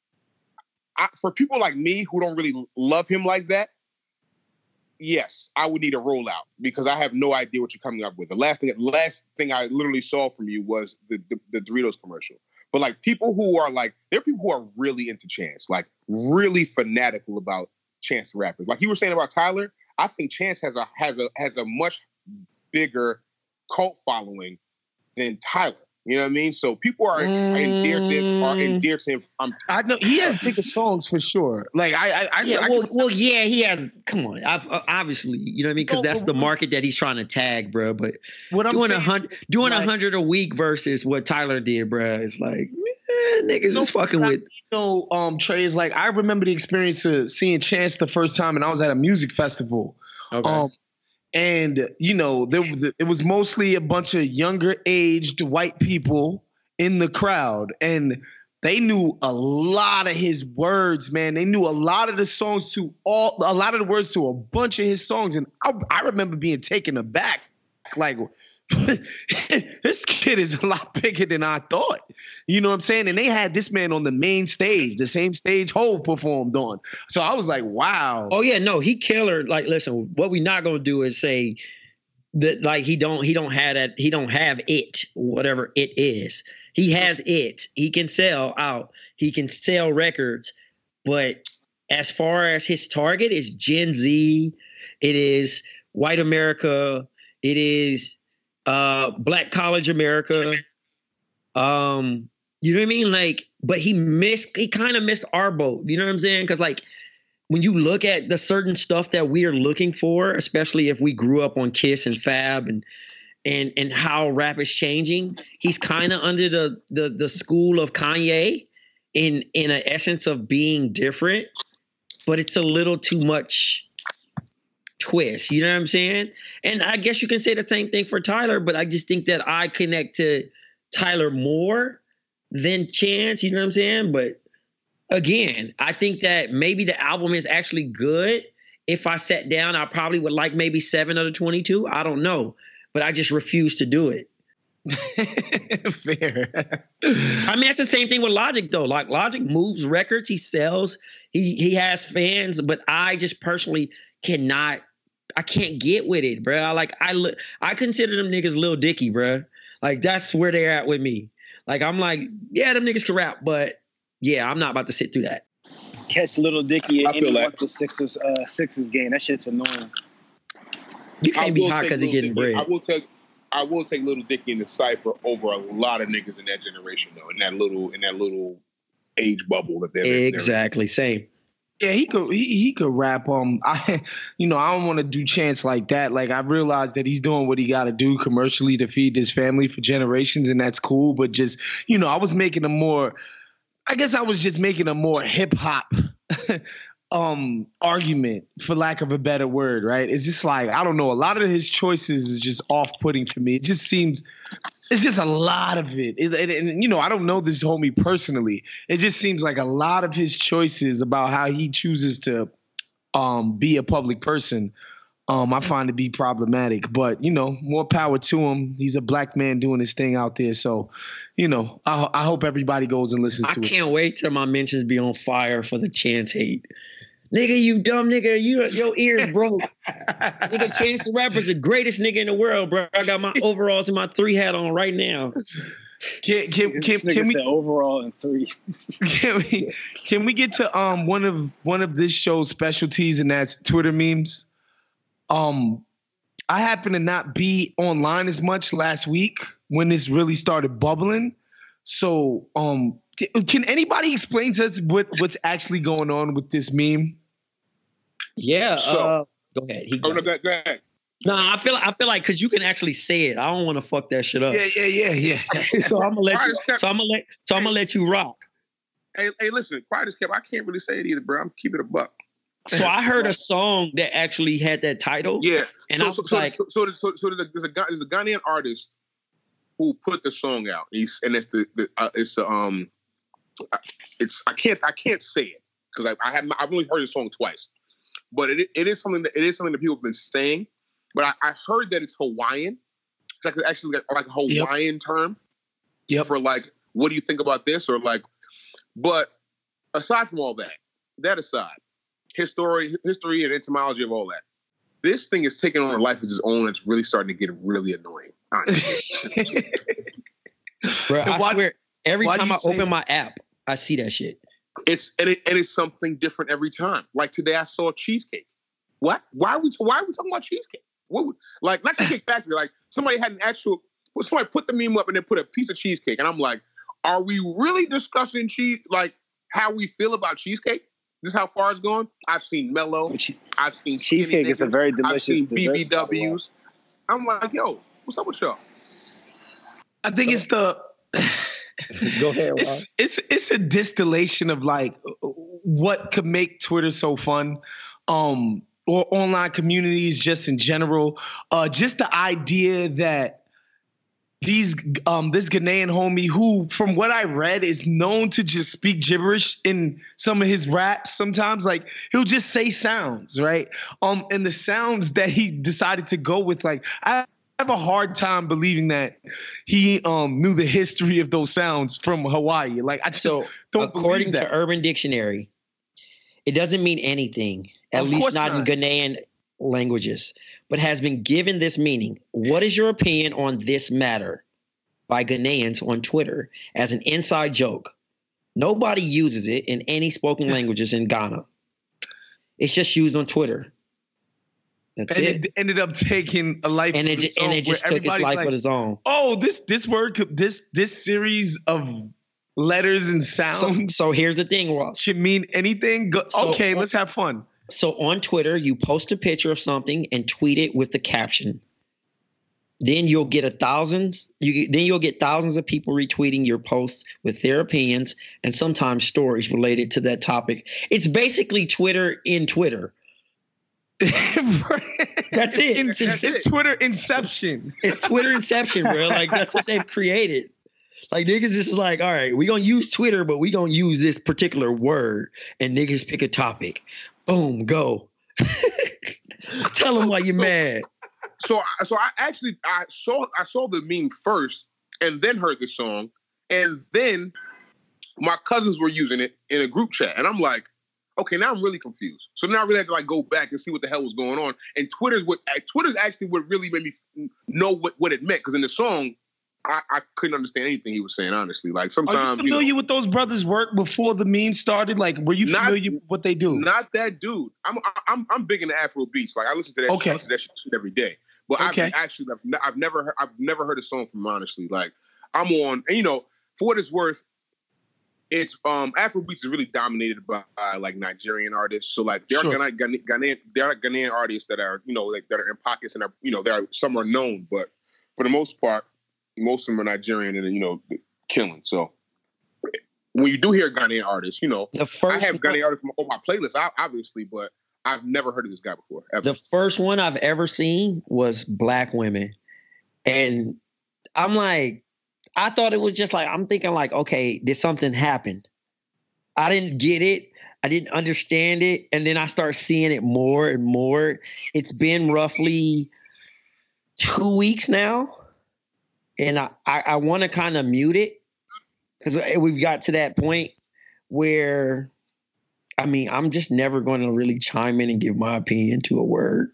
I, for people like me who don't really love him like that, yes, I would need a rollout because I have no idea what you're coming up with. The last thing last thing I literally saw from you was the, the, the Doritos commercial. But like people who are like, there are people who are really into Chance, like really fanatical about Chance the Rapper. Like you were saying about Tyler, I think Chance has a has a has a much bigger cult following than Tyler. You know what I mean? So people are mm. endeared to him. Are endeared to him. I'm, I know he has bigger songs for sure. Like I, I, I yeah. I, well, I, well, yeah, he has. Come on, I've, uh, obviously, you know what I mean? Because that's the market that he's trying to tag, bro. But what I'm doing a hundred, doing a like, hundred a week versus what Tyler did, bro, is like. Eh, niggas no, is fucking with. You know, um, Trey is like, I remember the experience of seeing Chance the first time, and I was at a music festival. Okay. Um, and you know, there was it was mostly a bunch of younger aged white people in the crowd, and they knew a lot of his words, man. They knew a lot of the songs to all, a lot of the words to a bunch of his songs, and I, I remember being taken aback, like. This kid is a lot bigger than I thought. You know what I'm saying? And they had this man on the main stage, the same stage Hov performed on. So I was like, wow. Oh yeah, no, he killer. Like, listen, what we not gonna do is say that like he don't he don't have that he don't have it, whatever it is. He has it. He can sell out. He can sell records. But as far as his target is Gen Z, it is white America, it is uh Black college America, um you know what I mean, like, but he missed he kind of missed our boat, you know what I'm saying? Because like when you look at the certain stuff that we are looking for, especially if we grew up on Kiss and Fab and and and how rap is changing, he's kind of under the the the school of Kanye in in an essence of being different, but it's a little too much twist, you know what I'm saying? And I guess you can say the same thing for Tyler, but I just think that I connect to Tyler more than Chance, you know what I'm saying? But again, I think that maybe the album is actually good. If I sat down, I probably would like maybe seven of the twenty-two. I don't know, but I just refuse to do it. Fair. I mean, it's the same thing with Logic though. Like Logic moves records, he sells, he he has fans, but I just personally cannot. I can't get with it, bro. Like I, I consider them niggas Lil Dicky, bro. Like that's where they're at with me. Like I'm like, yeah, them niggas can rap, but yeah, I'm not about to sit through that. Catch Little Dicky I at feel any that. one of the Sixers uh, Sixers game. That shit's annoying. You I can't be will hot take because he Lil getting Dicky- bread. I will take I will take Little Dicky in the cipher over a lot of niggas in that generation though, in that little in that little age bubble that they're they're in. Exactly, same. Yeah, he could he, he could rap. Um, I you know I don't want to do chants like that. Like I realize that he's doing what he got to do commercially to feed his family for generations, and that's cool. But just you know, I was making a more, I guess I was just making a more hip hop um argument, for lack of a better word. Right? It's just like I don't know. A lot of his choices is just off putting for me. It just seems. It's just a lot of it. It, it. And, you know, I don't know this homie personally. It just seems like a lot of his choices about how he chooses to um, be a public person, um, I find to be problematic. But, you know, more power to him. He's a black man doing his thing out there. So, you know, I, I hope everybody goes and listens I to it. can't wait till my mentions be on fire for the chance hate. Nigga, you dumb nigga. You, your ears broke. Nigga, Chance the Rapper's the greatest nigga in the world, bro. I got my overalls and my three hat on right now. Can, can, can, This nigga can we said overall in three? can we can we get to um one of one of this show's specialties, and that's Twitter memes? Um, I happen to not be online as much last week when this really started bubbling. So, um, can anybody explain to us what what's actually going on with this meme? Yeah. So- uh, go ahead. He Oh, got no, it. go, go ahead. Nah, I feel I feel like because you can actually say it. I don't want to fuck that shit up. Yeah, yeah, yeah, yeah. so I'm gonna let you. Alright, step- So I'm gonna let. So I'm gonna let you rock. Hey, hey, listen, quiet as kept. I can't really say it either, bro. I'm keeping it a buck. So I heard a song that actually had that title. Yeah. And so, I was so, so, like, so, so, so, so there's a there's a, Ghan- there's a Ghanaian artist who put the song out. He's and it's the, the uh, it's the, um it's I can't I can't say it because I I have I've only heard the song twice, but it it is something that it is something that people have been saying. But I, I heard that it's Hawaiian. It's like actually like, like a Hawaiian yep. term. Yep. For like, what do you think about this? Or like, but aside from all that, that aside, history, history and etymology of all that, this thing is taking on a life of its own. It's really starting to get really annoying. Bro, I why, swear, every time I open that? my app, I see that shit. It's and, it, and it's something different every time. Like today, I saw cheesecake. What? Why are we? Why are we talking about cheesecake? What? Would, like not Cheesecake Factory. Like somebody had an actual. Well, somebody put the meme up and then put a piece of cheesecake, and I'm like, are we really discussing cheese? Like how we feel about cheesecake? This is how far it's gone. I've seen Mellow. I've seen cheesecake. Is a very delicious. I've seen dessert, B B Ws. I'm like, yo, what's up with y'all? I think so, it's the. Go ahead. It's, it's it's a distillation of like what could make Twitter so fun, um, or online communities just in general. Uh, just the idea that these um this Ghanaian homie who, from what I read, is known to just speak gibberish in some of his raps. Sometimes, like he'll just say sounds, right? Um, and the sounds that he decided to go with, like I. I have a hard time believing that he um, knew the history of those sounds from Hawaii. Like I just so, don't according believe that. to Urban Dictionary, it doesn't mean anything, at Of least not, not in Ghanaian languages, but has been given this meaning. What is your opinion on this matter? By Ghanaians on Twitter as an inside joke. Nobody uses it in any spoken languages in Ghana. It's just used on Twitter. That's and it. it ended up taking a life and of it, its and own, it just where took its everybody's life like, of its own. Oh, this this word, could- this this series of letters and So, sounds so here's the thing, Ross. can mean anything. Go, So, okay, uh, let's have fun. So on Twitter, you post a picture of something and tweet it with the caption. Then you'll get a thousands. You then you'll get thousands of people retweeting your posts with their opinions and sometimes stories related to that topic. It's basically Twitter in Twitter. That's it. It's, It's- it's Twitter Inception. It's Twitter Inception, bro. Like that's what they've created. Like niggas just like, all right, we gonna use Twitter, but we gonna use this particular word, and niggas pick a topic. Boom, go. Tell them why you're mad. So, so I actually I saw I saw the meme first, and then heard the song, and then my cousins were using it in a group chat, and I'm like, okay, now I'm really confused. So now I really had to like go back and see what the hell was going on. And Twitter's what Twitter's actually what really made me know what, what it meant, because in the song, I, I couldn't understand anything he was saying, honestly. Like Are sometimes you familiar you know, with those brothers' work before the meme started? Like, were you Not- familiar with what they do? not that dude. I'm I'm I'm big into Afro beats. Like I listen to that. Okay. Shit, I listen to that shit every day. But Okay. I've actually I've, ne- I've never heard, I've never heard a song from him, honestly. Like I'm on, and you know, for what it's worth, it's um Afro beats is really dominated by uh, like Nigerian artists. So like there Sure. are Ghana, Ghana, Ghanaian there are Ghanaian artists that are you know like that are in pockets and are you know there are some are known, but for the most part, most of them are Nigerian and you know killing. So when you do hear Ghanaian artists, you know The I first have one, Ghanaian artists on my playlist, ob- obviously, but I've never heard of this guy before. Ever. the first one I've ever seen was Black Women. And I'm like, I thought it was just like, I'm thinking like, okay, did something happen? I didn't get it. I didn't understand it. And then I start seeing it more and more. It's been roughly two weeks now. And I, I, I want to kind of mute it because we've got to that point where, I mean, I'm just never going to really chime in and give my opinion to a word.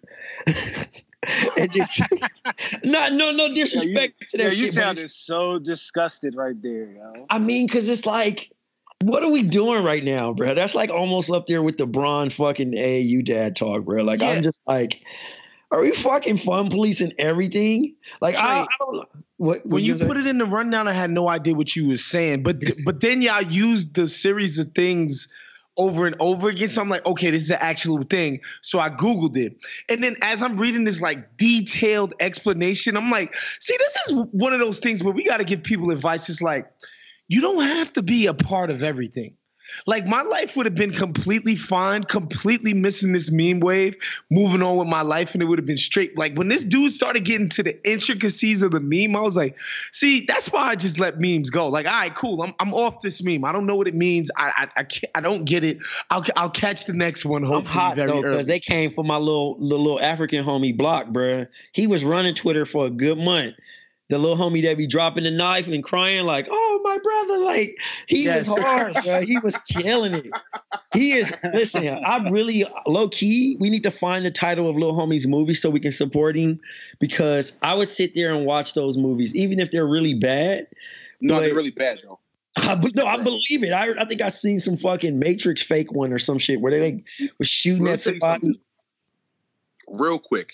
And just, not, no, no disrespect to that yeah, shit. you but sounded it's- so disgusted right there, yo. I mean, because it's like, what are we doing right now, bro? That's like almost up there with the Bron fucking A A U dad talk, bro. Like, Yeah. I'm just like, are we fucking fun policing everything? Like, I, I don't know. What, When you put it in the rundown, I had no idea what you was saying. But but then y'all used the series of things over and over again. So I'm like, okay, this is an actual thing. So I Googled it. And then as I'm reading this like detailed explanation, I'm like, see, this is one of those things where we got to give people advice. It's like, you don't have to be a part of everything. Like my life would have been completely fine, completely missing this meme wave, moving on with my life, and it would have been straight. Like when this dude started getting to the intricacies of the meme, I was like, see, that's why I just let memes go. Like, all right, cool. I'm I'm off this meme. I don't know what it means. I I I, can't, I don't get it. I'll I'll catch the next one. I'm Hopefully, hot very though, early. because they came for my little the little African homie Block, bro. He was running Twitter for a good month. The little homie that be dropping the knife and crying like, "Oh, my brother!" Like he Yes. was hard, bro. He was killing it. He is. Listen, I really low key. We need to find the title of Lil Homie's movie so we can support him, because I would sit there and watch those movies, even if they're really bad. no, but- they're really bad, though. I, be- no, I believe it. I, I think I seen some fucking Matrix fake one or some shit where they like, was shooting Let me at tell you somebody. something. Real quick.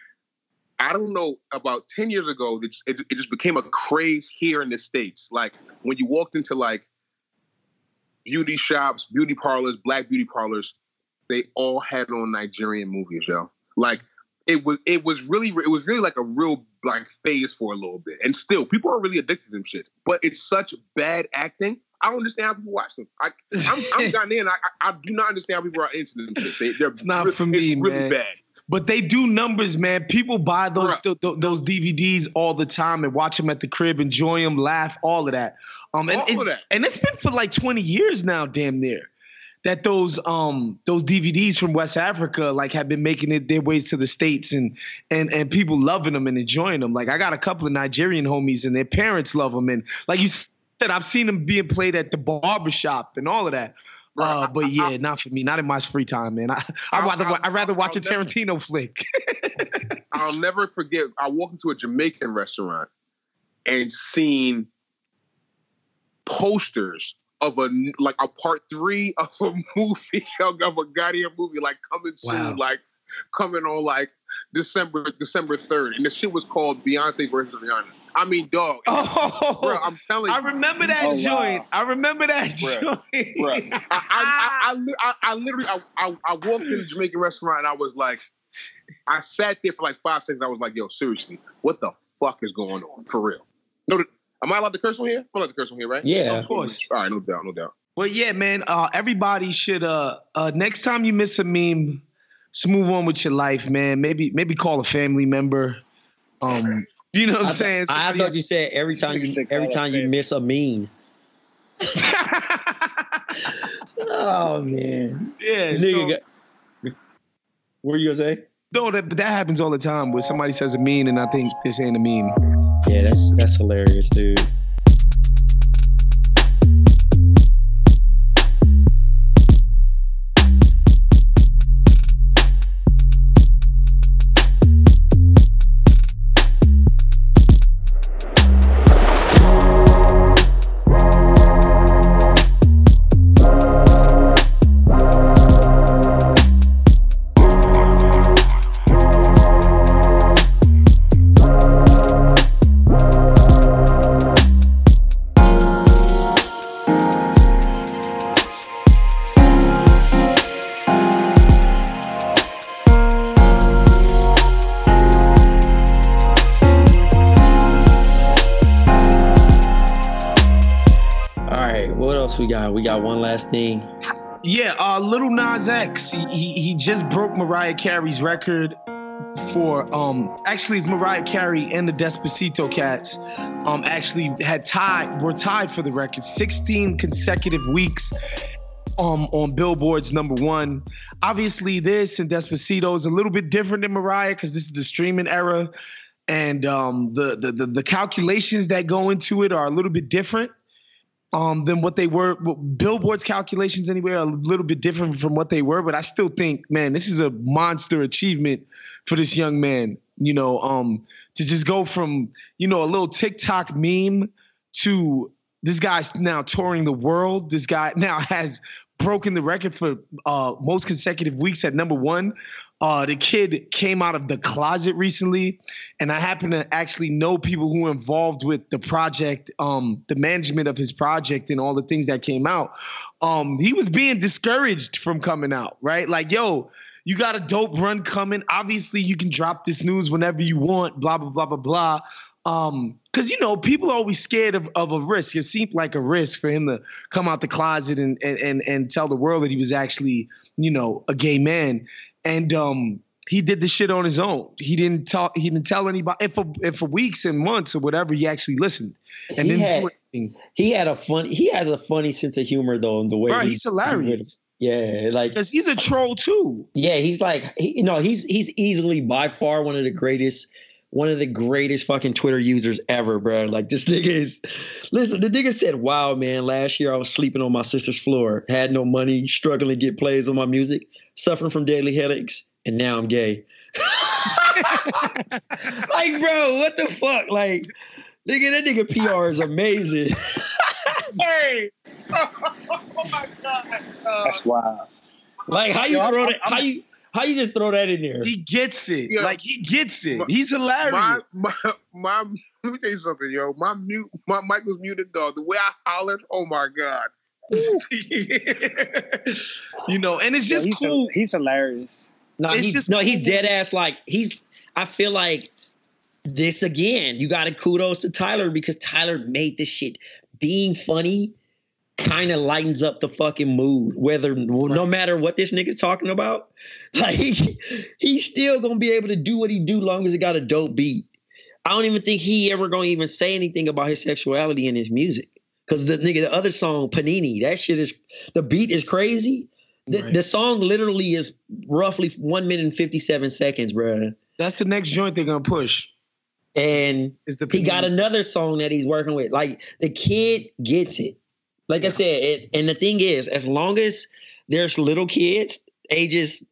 I don't know, about ten years ago, it, it, it just became a craze here in the States. Like when you walked into like beauty shops, beauty parlors, black beauty parlors, they all had on Nigerian movies, yo. Like it was, it was really, it was really like a real like phase for a little bit. And still, people are really addicted to them shits. But it's such bad acting. I don't understand how people watch them. I, I'm, I'm Ghanaian. I, I, I do not understand how people are into them shits. They, they're It's not re- for me, it's really man. bad. But they do numbers, man. People buy those Bruh. th- th- those D V Ds all the time and watch them at the crib, enjoy them, laugh, all of that. Um, and, All and, of that. and it's been for like twenty years now, damn near, that those um those D V Ds from West Africa like have been making it their ways to the States, and and and people loving them and enjoying them. Like I got a couple of Nigerian homies and their parents love them, and like you said, I've seen them being played at the barbershop and all of that. Uh, but yeah, not for me. Not in my free time, man. I I I'll- rather I'll- I'd rather watch a I'll never- Tarantino flick. I'll never forget. I walked into a Jamaican restaurant and seen posters of a like a part three of a movie of a Ghanaian movie like coming soon, Wow. like coming on like December December third, and the shit was called Beyonce versus Rihanna. I mean, dog, Oh, bro, I'm telling you, I remember that Oh, wow. joint. I remember that Bruh. joint. bro. I, I, I, I, li- I, I literally, I, I, I walked in the Jamaican restaurant and I was like, I sat there for like five seconds. I was like, yo, seriously, what the fuck is going on? For real. No, th- am I allowed to curse on here? I'm allowed to curse on here, right? Yeah. Of course. All right, no doubt, no doubt. But yeah, man, uh, everybody should uh, uh, next time you miss a meme, just move on with your life, man. Maybe maybe call a family member. Um, you know what I'm I, saying? I Somebody- thought you said every time you Sick every all time that you shit. miss a meme. Oh man, yeah. nigga, So, got, what are you gonna say? no, that that happens all the time where somebody says a meme and I think this ain't a meme. Yeah, that's that's hilarious, dude. else we got? We got one last thing. Yeah, uh, Lil Nas X. He, he he just broke Mariah Carey's record for um. Actually, it's Mariah Carey and the Despacito Cats. Um, actually had tied. Were tied for the record. sixteen consecutive weeks. Um, on Billboard's number one. Obviously, this and Despacito is a little bit different than Mariah because this is the streaming era, and um, the, the the the calculations that go into it are a little bit different um, than what they were. Billboard's calculations, anyway, are a little bit different from what they were. But I still think, man, this is a monster achievement for this young man. You know, um, to just go from you know a little TikTok meme to this guy's now touring the world. This guy now has broken the record for uh, most consecutive weeks at number one. Uh, the kid came out of the closet recently, and I happen to actually know people who are involved with the project, um, the management of his project and all the things that came out. Um, he was being discouraged from coming out, right? Like, yo, you got a dope run coming. Obviously, you can drop this news whenever you want, blah, blah, blah, blah, blah. Um, cause you know, people are always scared of, of a risk. It seemed like a risk for him to come out the closet and, and, and, and tell the world that he was actually, you know, a gay man. And, um, he did the shit on his own. He didn't talk, he didn't tell anybody. And for, and for weeks and months or whatever, he actually listened and he didn't had, do anything. He had a fun, he has a funny sense of humor though, in the way Bro, he, he's hilarious. Yeah, like because he's a troll too. Yeah, he's like, he, you know, he's he's easily by far one of the greatest. One of the greatest fucking Twitter users ever, bro. Like this nigga is, listen, the nigga said, wow, man, last year I was sleeping on my sister's floor, had no money, struggling to get plays on my music, suffering from daily headaches, and now I'm gay. Like, bro, what the fuck? Like, nigga, that nigga P R is amazing. Hey. Oh my God. Uh, That's wild. Like, how you Yo, throw I'm, that, I'm, how you, How you just throw that in there? He gets it. Yeah. Like he gets it. My, He's hilarious. My, my, my, let me tell you something, yo. My mute, my mic was muted, dog. The way I hollered, oh my God. You know, and it's just yeah, he's cool. A, he's hilarious. No, it's he's just no, cool. he's dead ass. Like he's. I feel like this again. You got to kudos to Tyler because Tyler made this shit. Being funny kind of lightens up the fucking mood, whether no matter what this nigga's talking about. Like he, he's still gonna be able to do what he do long as it got a dope beat. I don't even think he ever gonna even say anything about his sexuality in his music. Cause the nigga, the other song, Panini, that shit is, the beat is crazy. The, right. the song literally is roughly one minute and fifty-seven seconds, bro. That's the next joint they're gonna push. And is the he got another song that he's working with. Like the kid gets it. Like I said, it, and the thing is, as long as there's little kids, ages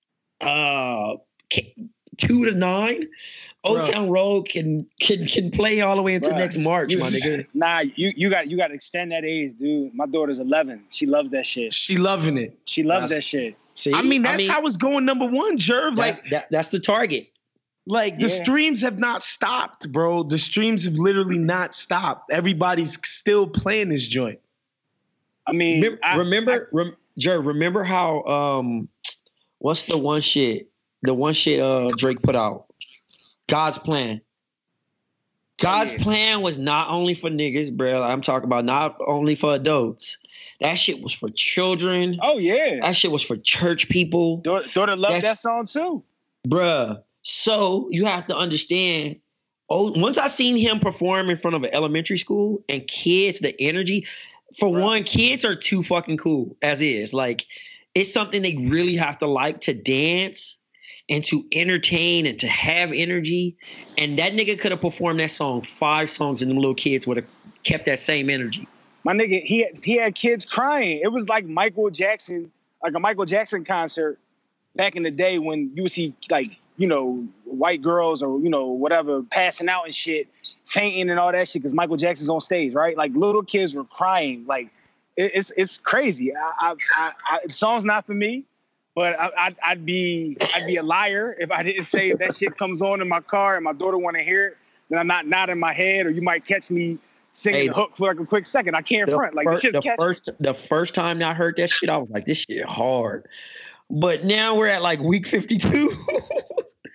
uh, two to nine, Old Bro. Town Road can can can play all the way into Bro. next March, you, my nigga. Nah, you you got you got to extend that age, dude. My daughter's eleven. She loves that shit. She loving it. She loves that's, that shit. See, I mean, that's I mean, how it's going number one, Jerv. Like that, that, that's the target. Like the yeah. streams have not stopped, bro. The streams have literally not stopped. Everybody's still playing this joint. I mean, remember, I, remember, I, rem, Jerv, remember how, um, what's the one shit, the one shit uh, Drake put out? God's Plan. God's yeah. Plan was not only for niggas, bro. I'm talking about not only for adults. That shit was for children. Oh, yeah. That shit was for church people. Daughter, daughter loved that song, too. Bruh. So you have to understand, oh, once I seen him perform in front of an elementary school and kids, the energy, for right. one, kids are too fucking cool as is. Like, it's something they really have to like to dance and to entertain and to have energy. And that nigga could have performed that song five songs and them little kids would have kept that same energy. My nigga, he had, he had kids crying. It was like Michael Jackson, like a Michael Jackson concert back in the day when you would see, like, you know, white girls or, you know, whatever, passing out and shit, fainting and all that shit because Michael Jackson's on stage, right? Like, little kids were crying. Like, it, it's it's crazy. I, I, I, I, the song's not for me, but I, I'd, I'd be I'd be a liar if I didn't say if that shit comes on in my car and my daughter want to hear it, then I'm not nodding my head, or you might catch me singing hey, the hook for like a quick second. I can't front. Like, first, this shit's the first, the first time I heard that shit, I was like, this shit hard. But now we're at like week fifty-two.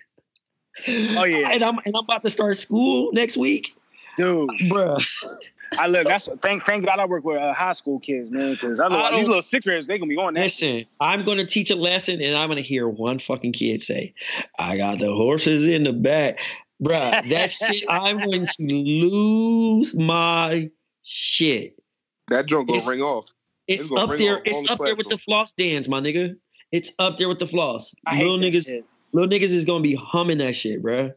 Oh yeah, and I'm and I'm about to start school next week, dude, bruh. I live. That's thank thank God I work with uh, high school kids, man. Because otherwise, these little sixth graders, they gonna be on that. Listen, I'm gonna teach a lesson, and I'm gonna hear one fucking kid say, "I got the horses in the back." Bruh, that shit, I'm going to lose my shit. That joint gonna It's- ring off. It's, It's gonna up ring there. off It's on the up there with the platform. floss dance, my nigga. It's up there with the floss. I hate Little that niggas, shit. little niggas is gonna be humming that shit, bruh.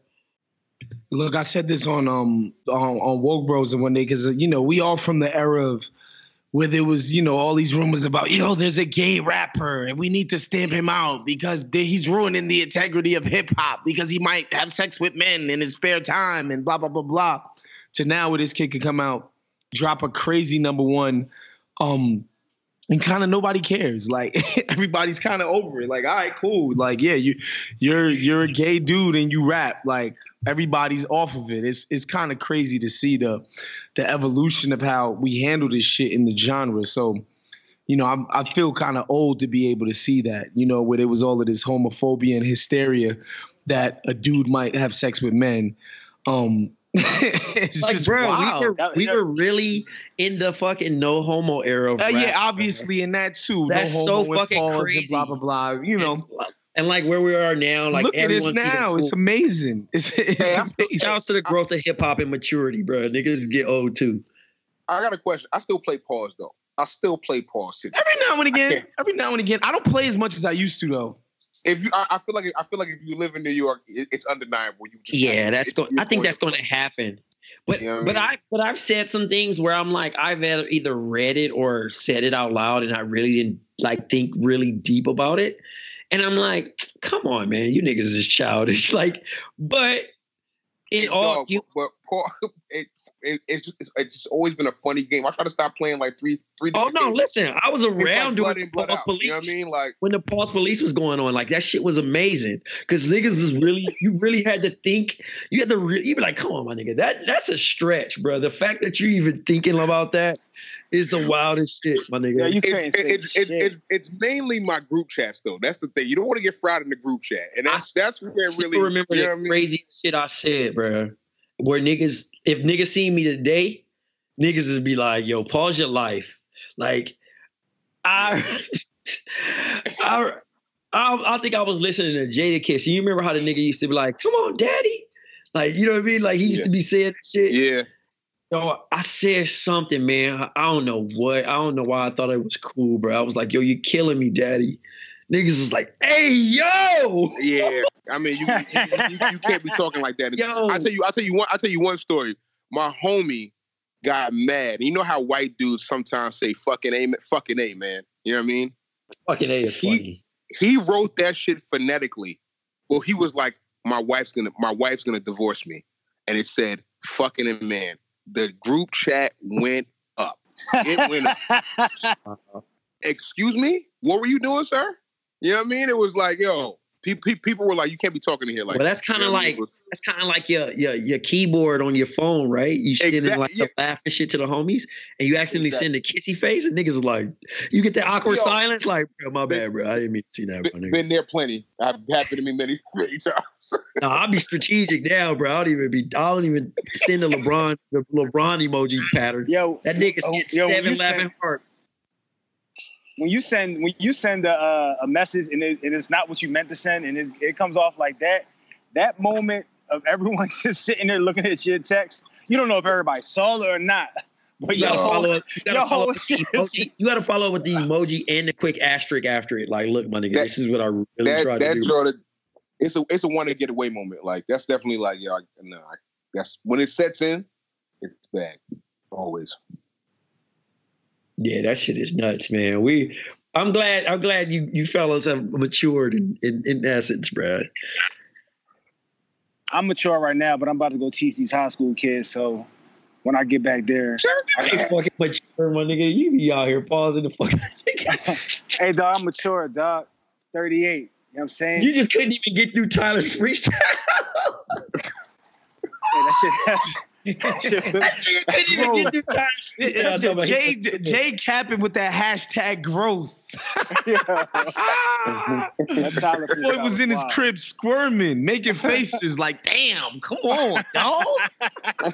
Look, I said this on um on, on Woke Bros and one day because you know we all from the era of where there was you know all these rumors about yo there's a gay rapper and we need to stamp him out because they, he's ruining the integrity of hip hop because he might have sex with men in his spare time and blah blah blah blah. To now where this kid could come out, drop a crazy number one, um. And kind of nobody cares. Like everybody's kind of over it. Like, all right, cool. Like, yeah, you, you're you're a gay dude and you rap. Like everybody's off of it. It's it's kind of crazy to see the the evolution of how we handle this shit in the genre. So, you know, I'm, I feel kind of old to be able to see that. You know, where there was all of this homophobia and hysteria that a dude might have sex with men. Um, it's Like, just bro, wild. we were we were really in the fucking no homo era. Of Uh, rap, yeah, bro. obviously, in that too. That's no so homo with fucking pause crazy. And blah blah blah. You know, and, and like where we are now, like look at this everyone's now. either It's cool. amazing. It's, it's Hey, I'm still- amazing. Shouts to the growth of hip hop and maturity, bro. Niggas get old too. I got a question. I still play pause though. I still play pause. City. Every now and I again, can't- every now and again, I don't play as much as I used to though. If you, I, I feel like I feel like if you live in New York, it, it's undeniable. You just Yeah, that's going. going. I think that's going to happen. But You know what I but mean? I but I've said some things where I'm like I've either either read it or said it out loud, and I really didn't like think really deep about it. And I'm like, come on, man, you niggas is childish. Like, but it all Dog, you. but Paul, it, it, it's just it's, it's just always been a funny game. I try to stop playing like three three. Oh different no, games. listen, I was It's like around blood during in, blood the out. police. You know what I mean? Like When the pause police was going on, like that shit was amazing because niggas was really, you really had to think. You had to, re- you be like, come on, my nigga, that that's a stretch, bro. The fact that you're even thinking about that is the wildest shit, my nigga. Yeah, you couldn't it's, say it's, it's, shit. it's it's mainly my group chats though. That's the thing. You don't want to get fried in the group chat, and that's that's where it still really. remember you the know what I mean? crazy shit I said, bro. Where niggas, if niggas see me today, niggas is be like, yo, pause your life. Like, I, I, I, I think I was listening to Jadakiss. You remember how the nigga used to be like, come on, daddy? Like, you know what I mean? Like, he used Yeah. to be saying that shit. Yeah. Yo, I said something, man. I don't know what. I don't know why I thought it was cool, bro. I was like, yo, you're killing me, daddy. Niggas was like, hey, yo. Yeah, I mean, you, you, you, you can't be talking like that. Yo. I tell you, I tell you one, I tell you one story. My homie got mad. You know how white dudes sometimes say "fucking a, fucking a, man." You know what I mean? Fucking A is He- funny. He wrote that shit phonetically. Well, he was like, "My wife's gonna, my wife's gonna divorce me," and it said "fucking a man." The group chat went up. It went up. Excuse me? What were you doing, sir? You know what I mean? It was like, yo, pe- pe- people were like, you can't be talking to here like Well, that's that. kind of You know what I like mean? that's kind of like your, your your keyboard on your phone, right? You sending Exactly, like yeah. the laughing shit to the homies, and you accidentally Exactly. send a kissy face, and niggas are like, you get that awkward Yo. silence, like, bro, my bad, bro, I didn't mean to see that, bro. Been, Nigga. been there plenty. I've happened to me many, many times. No, I'll be strategic now, bro. I don't even be, I don't even send the LeBron, the LeBron emoji pattern. Yo, That nigga oh, sent yo, when seven you laughing send- heart. when you send when you send a, uh, a message and, it, and it's not what you meant to send and it, it comes off like that, that moment of everyone just sitting there looking at your text, you don't know if everybody saw it or not. But You gotta yo, follow up. You gotta yo, follow up with the shit. emoji. You gotta follow up with the emoji and the quick asterisk after it. Like, look, my nigga, That- this is what I really that tried that to do. Jordan, it's a it's a one to get away moment. Like that's definitely like yo, I- no, I, that's when it sets in, it's bad. Always. Yeah, that shit is nuts, man. We, I'm glad, I'm glad you you fellas have matured in in, in essence, bro. I'm mature right now, but I'm about to go teach these high school kids. So when I get back there, Sure, fucking mature, my nigga. You be out here pausing the fuck. hey dog, I'm mature, dog. thirty-eight. You know what I'm saying? You just couldn't even get through Tyler's freestyle. Hey, that shit. That shit That nigga couldn't even Bro. get through Tyler's freestyle. Listen, Nobody- Jay, Jay capping with that hashtag growth. Boy was in his crib squirming, making faces like, damn, come on, dog.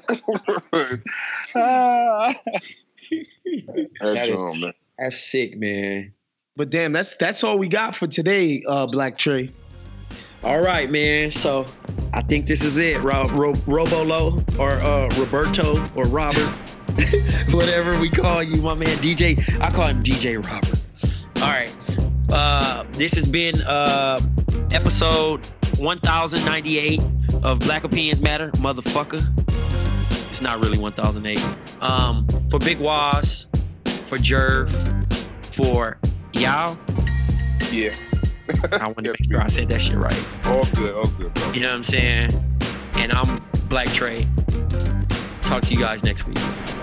that is, that's sick, man. But damn, that's that's all we got for today, uh, Black Trey. All right, man. So I think this is it. Ro- Ro- Robolo or uh, Roberto or Robert, whatever we call you, my man. D J. I call him D J Robert. All right. Uh, this has been uh, episode one thousand ninety-eight of Black Opinions Matter, motherfucker. It's not really one thousand eight. Um, for Big Waz, for Jerv, for y'all. Yeah. I want to make sure I said that shit right. All good, all good, bro. You know what I'm saying? And I'm Black Trey. Talk to you guys next week.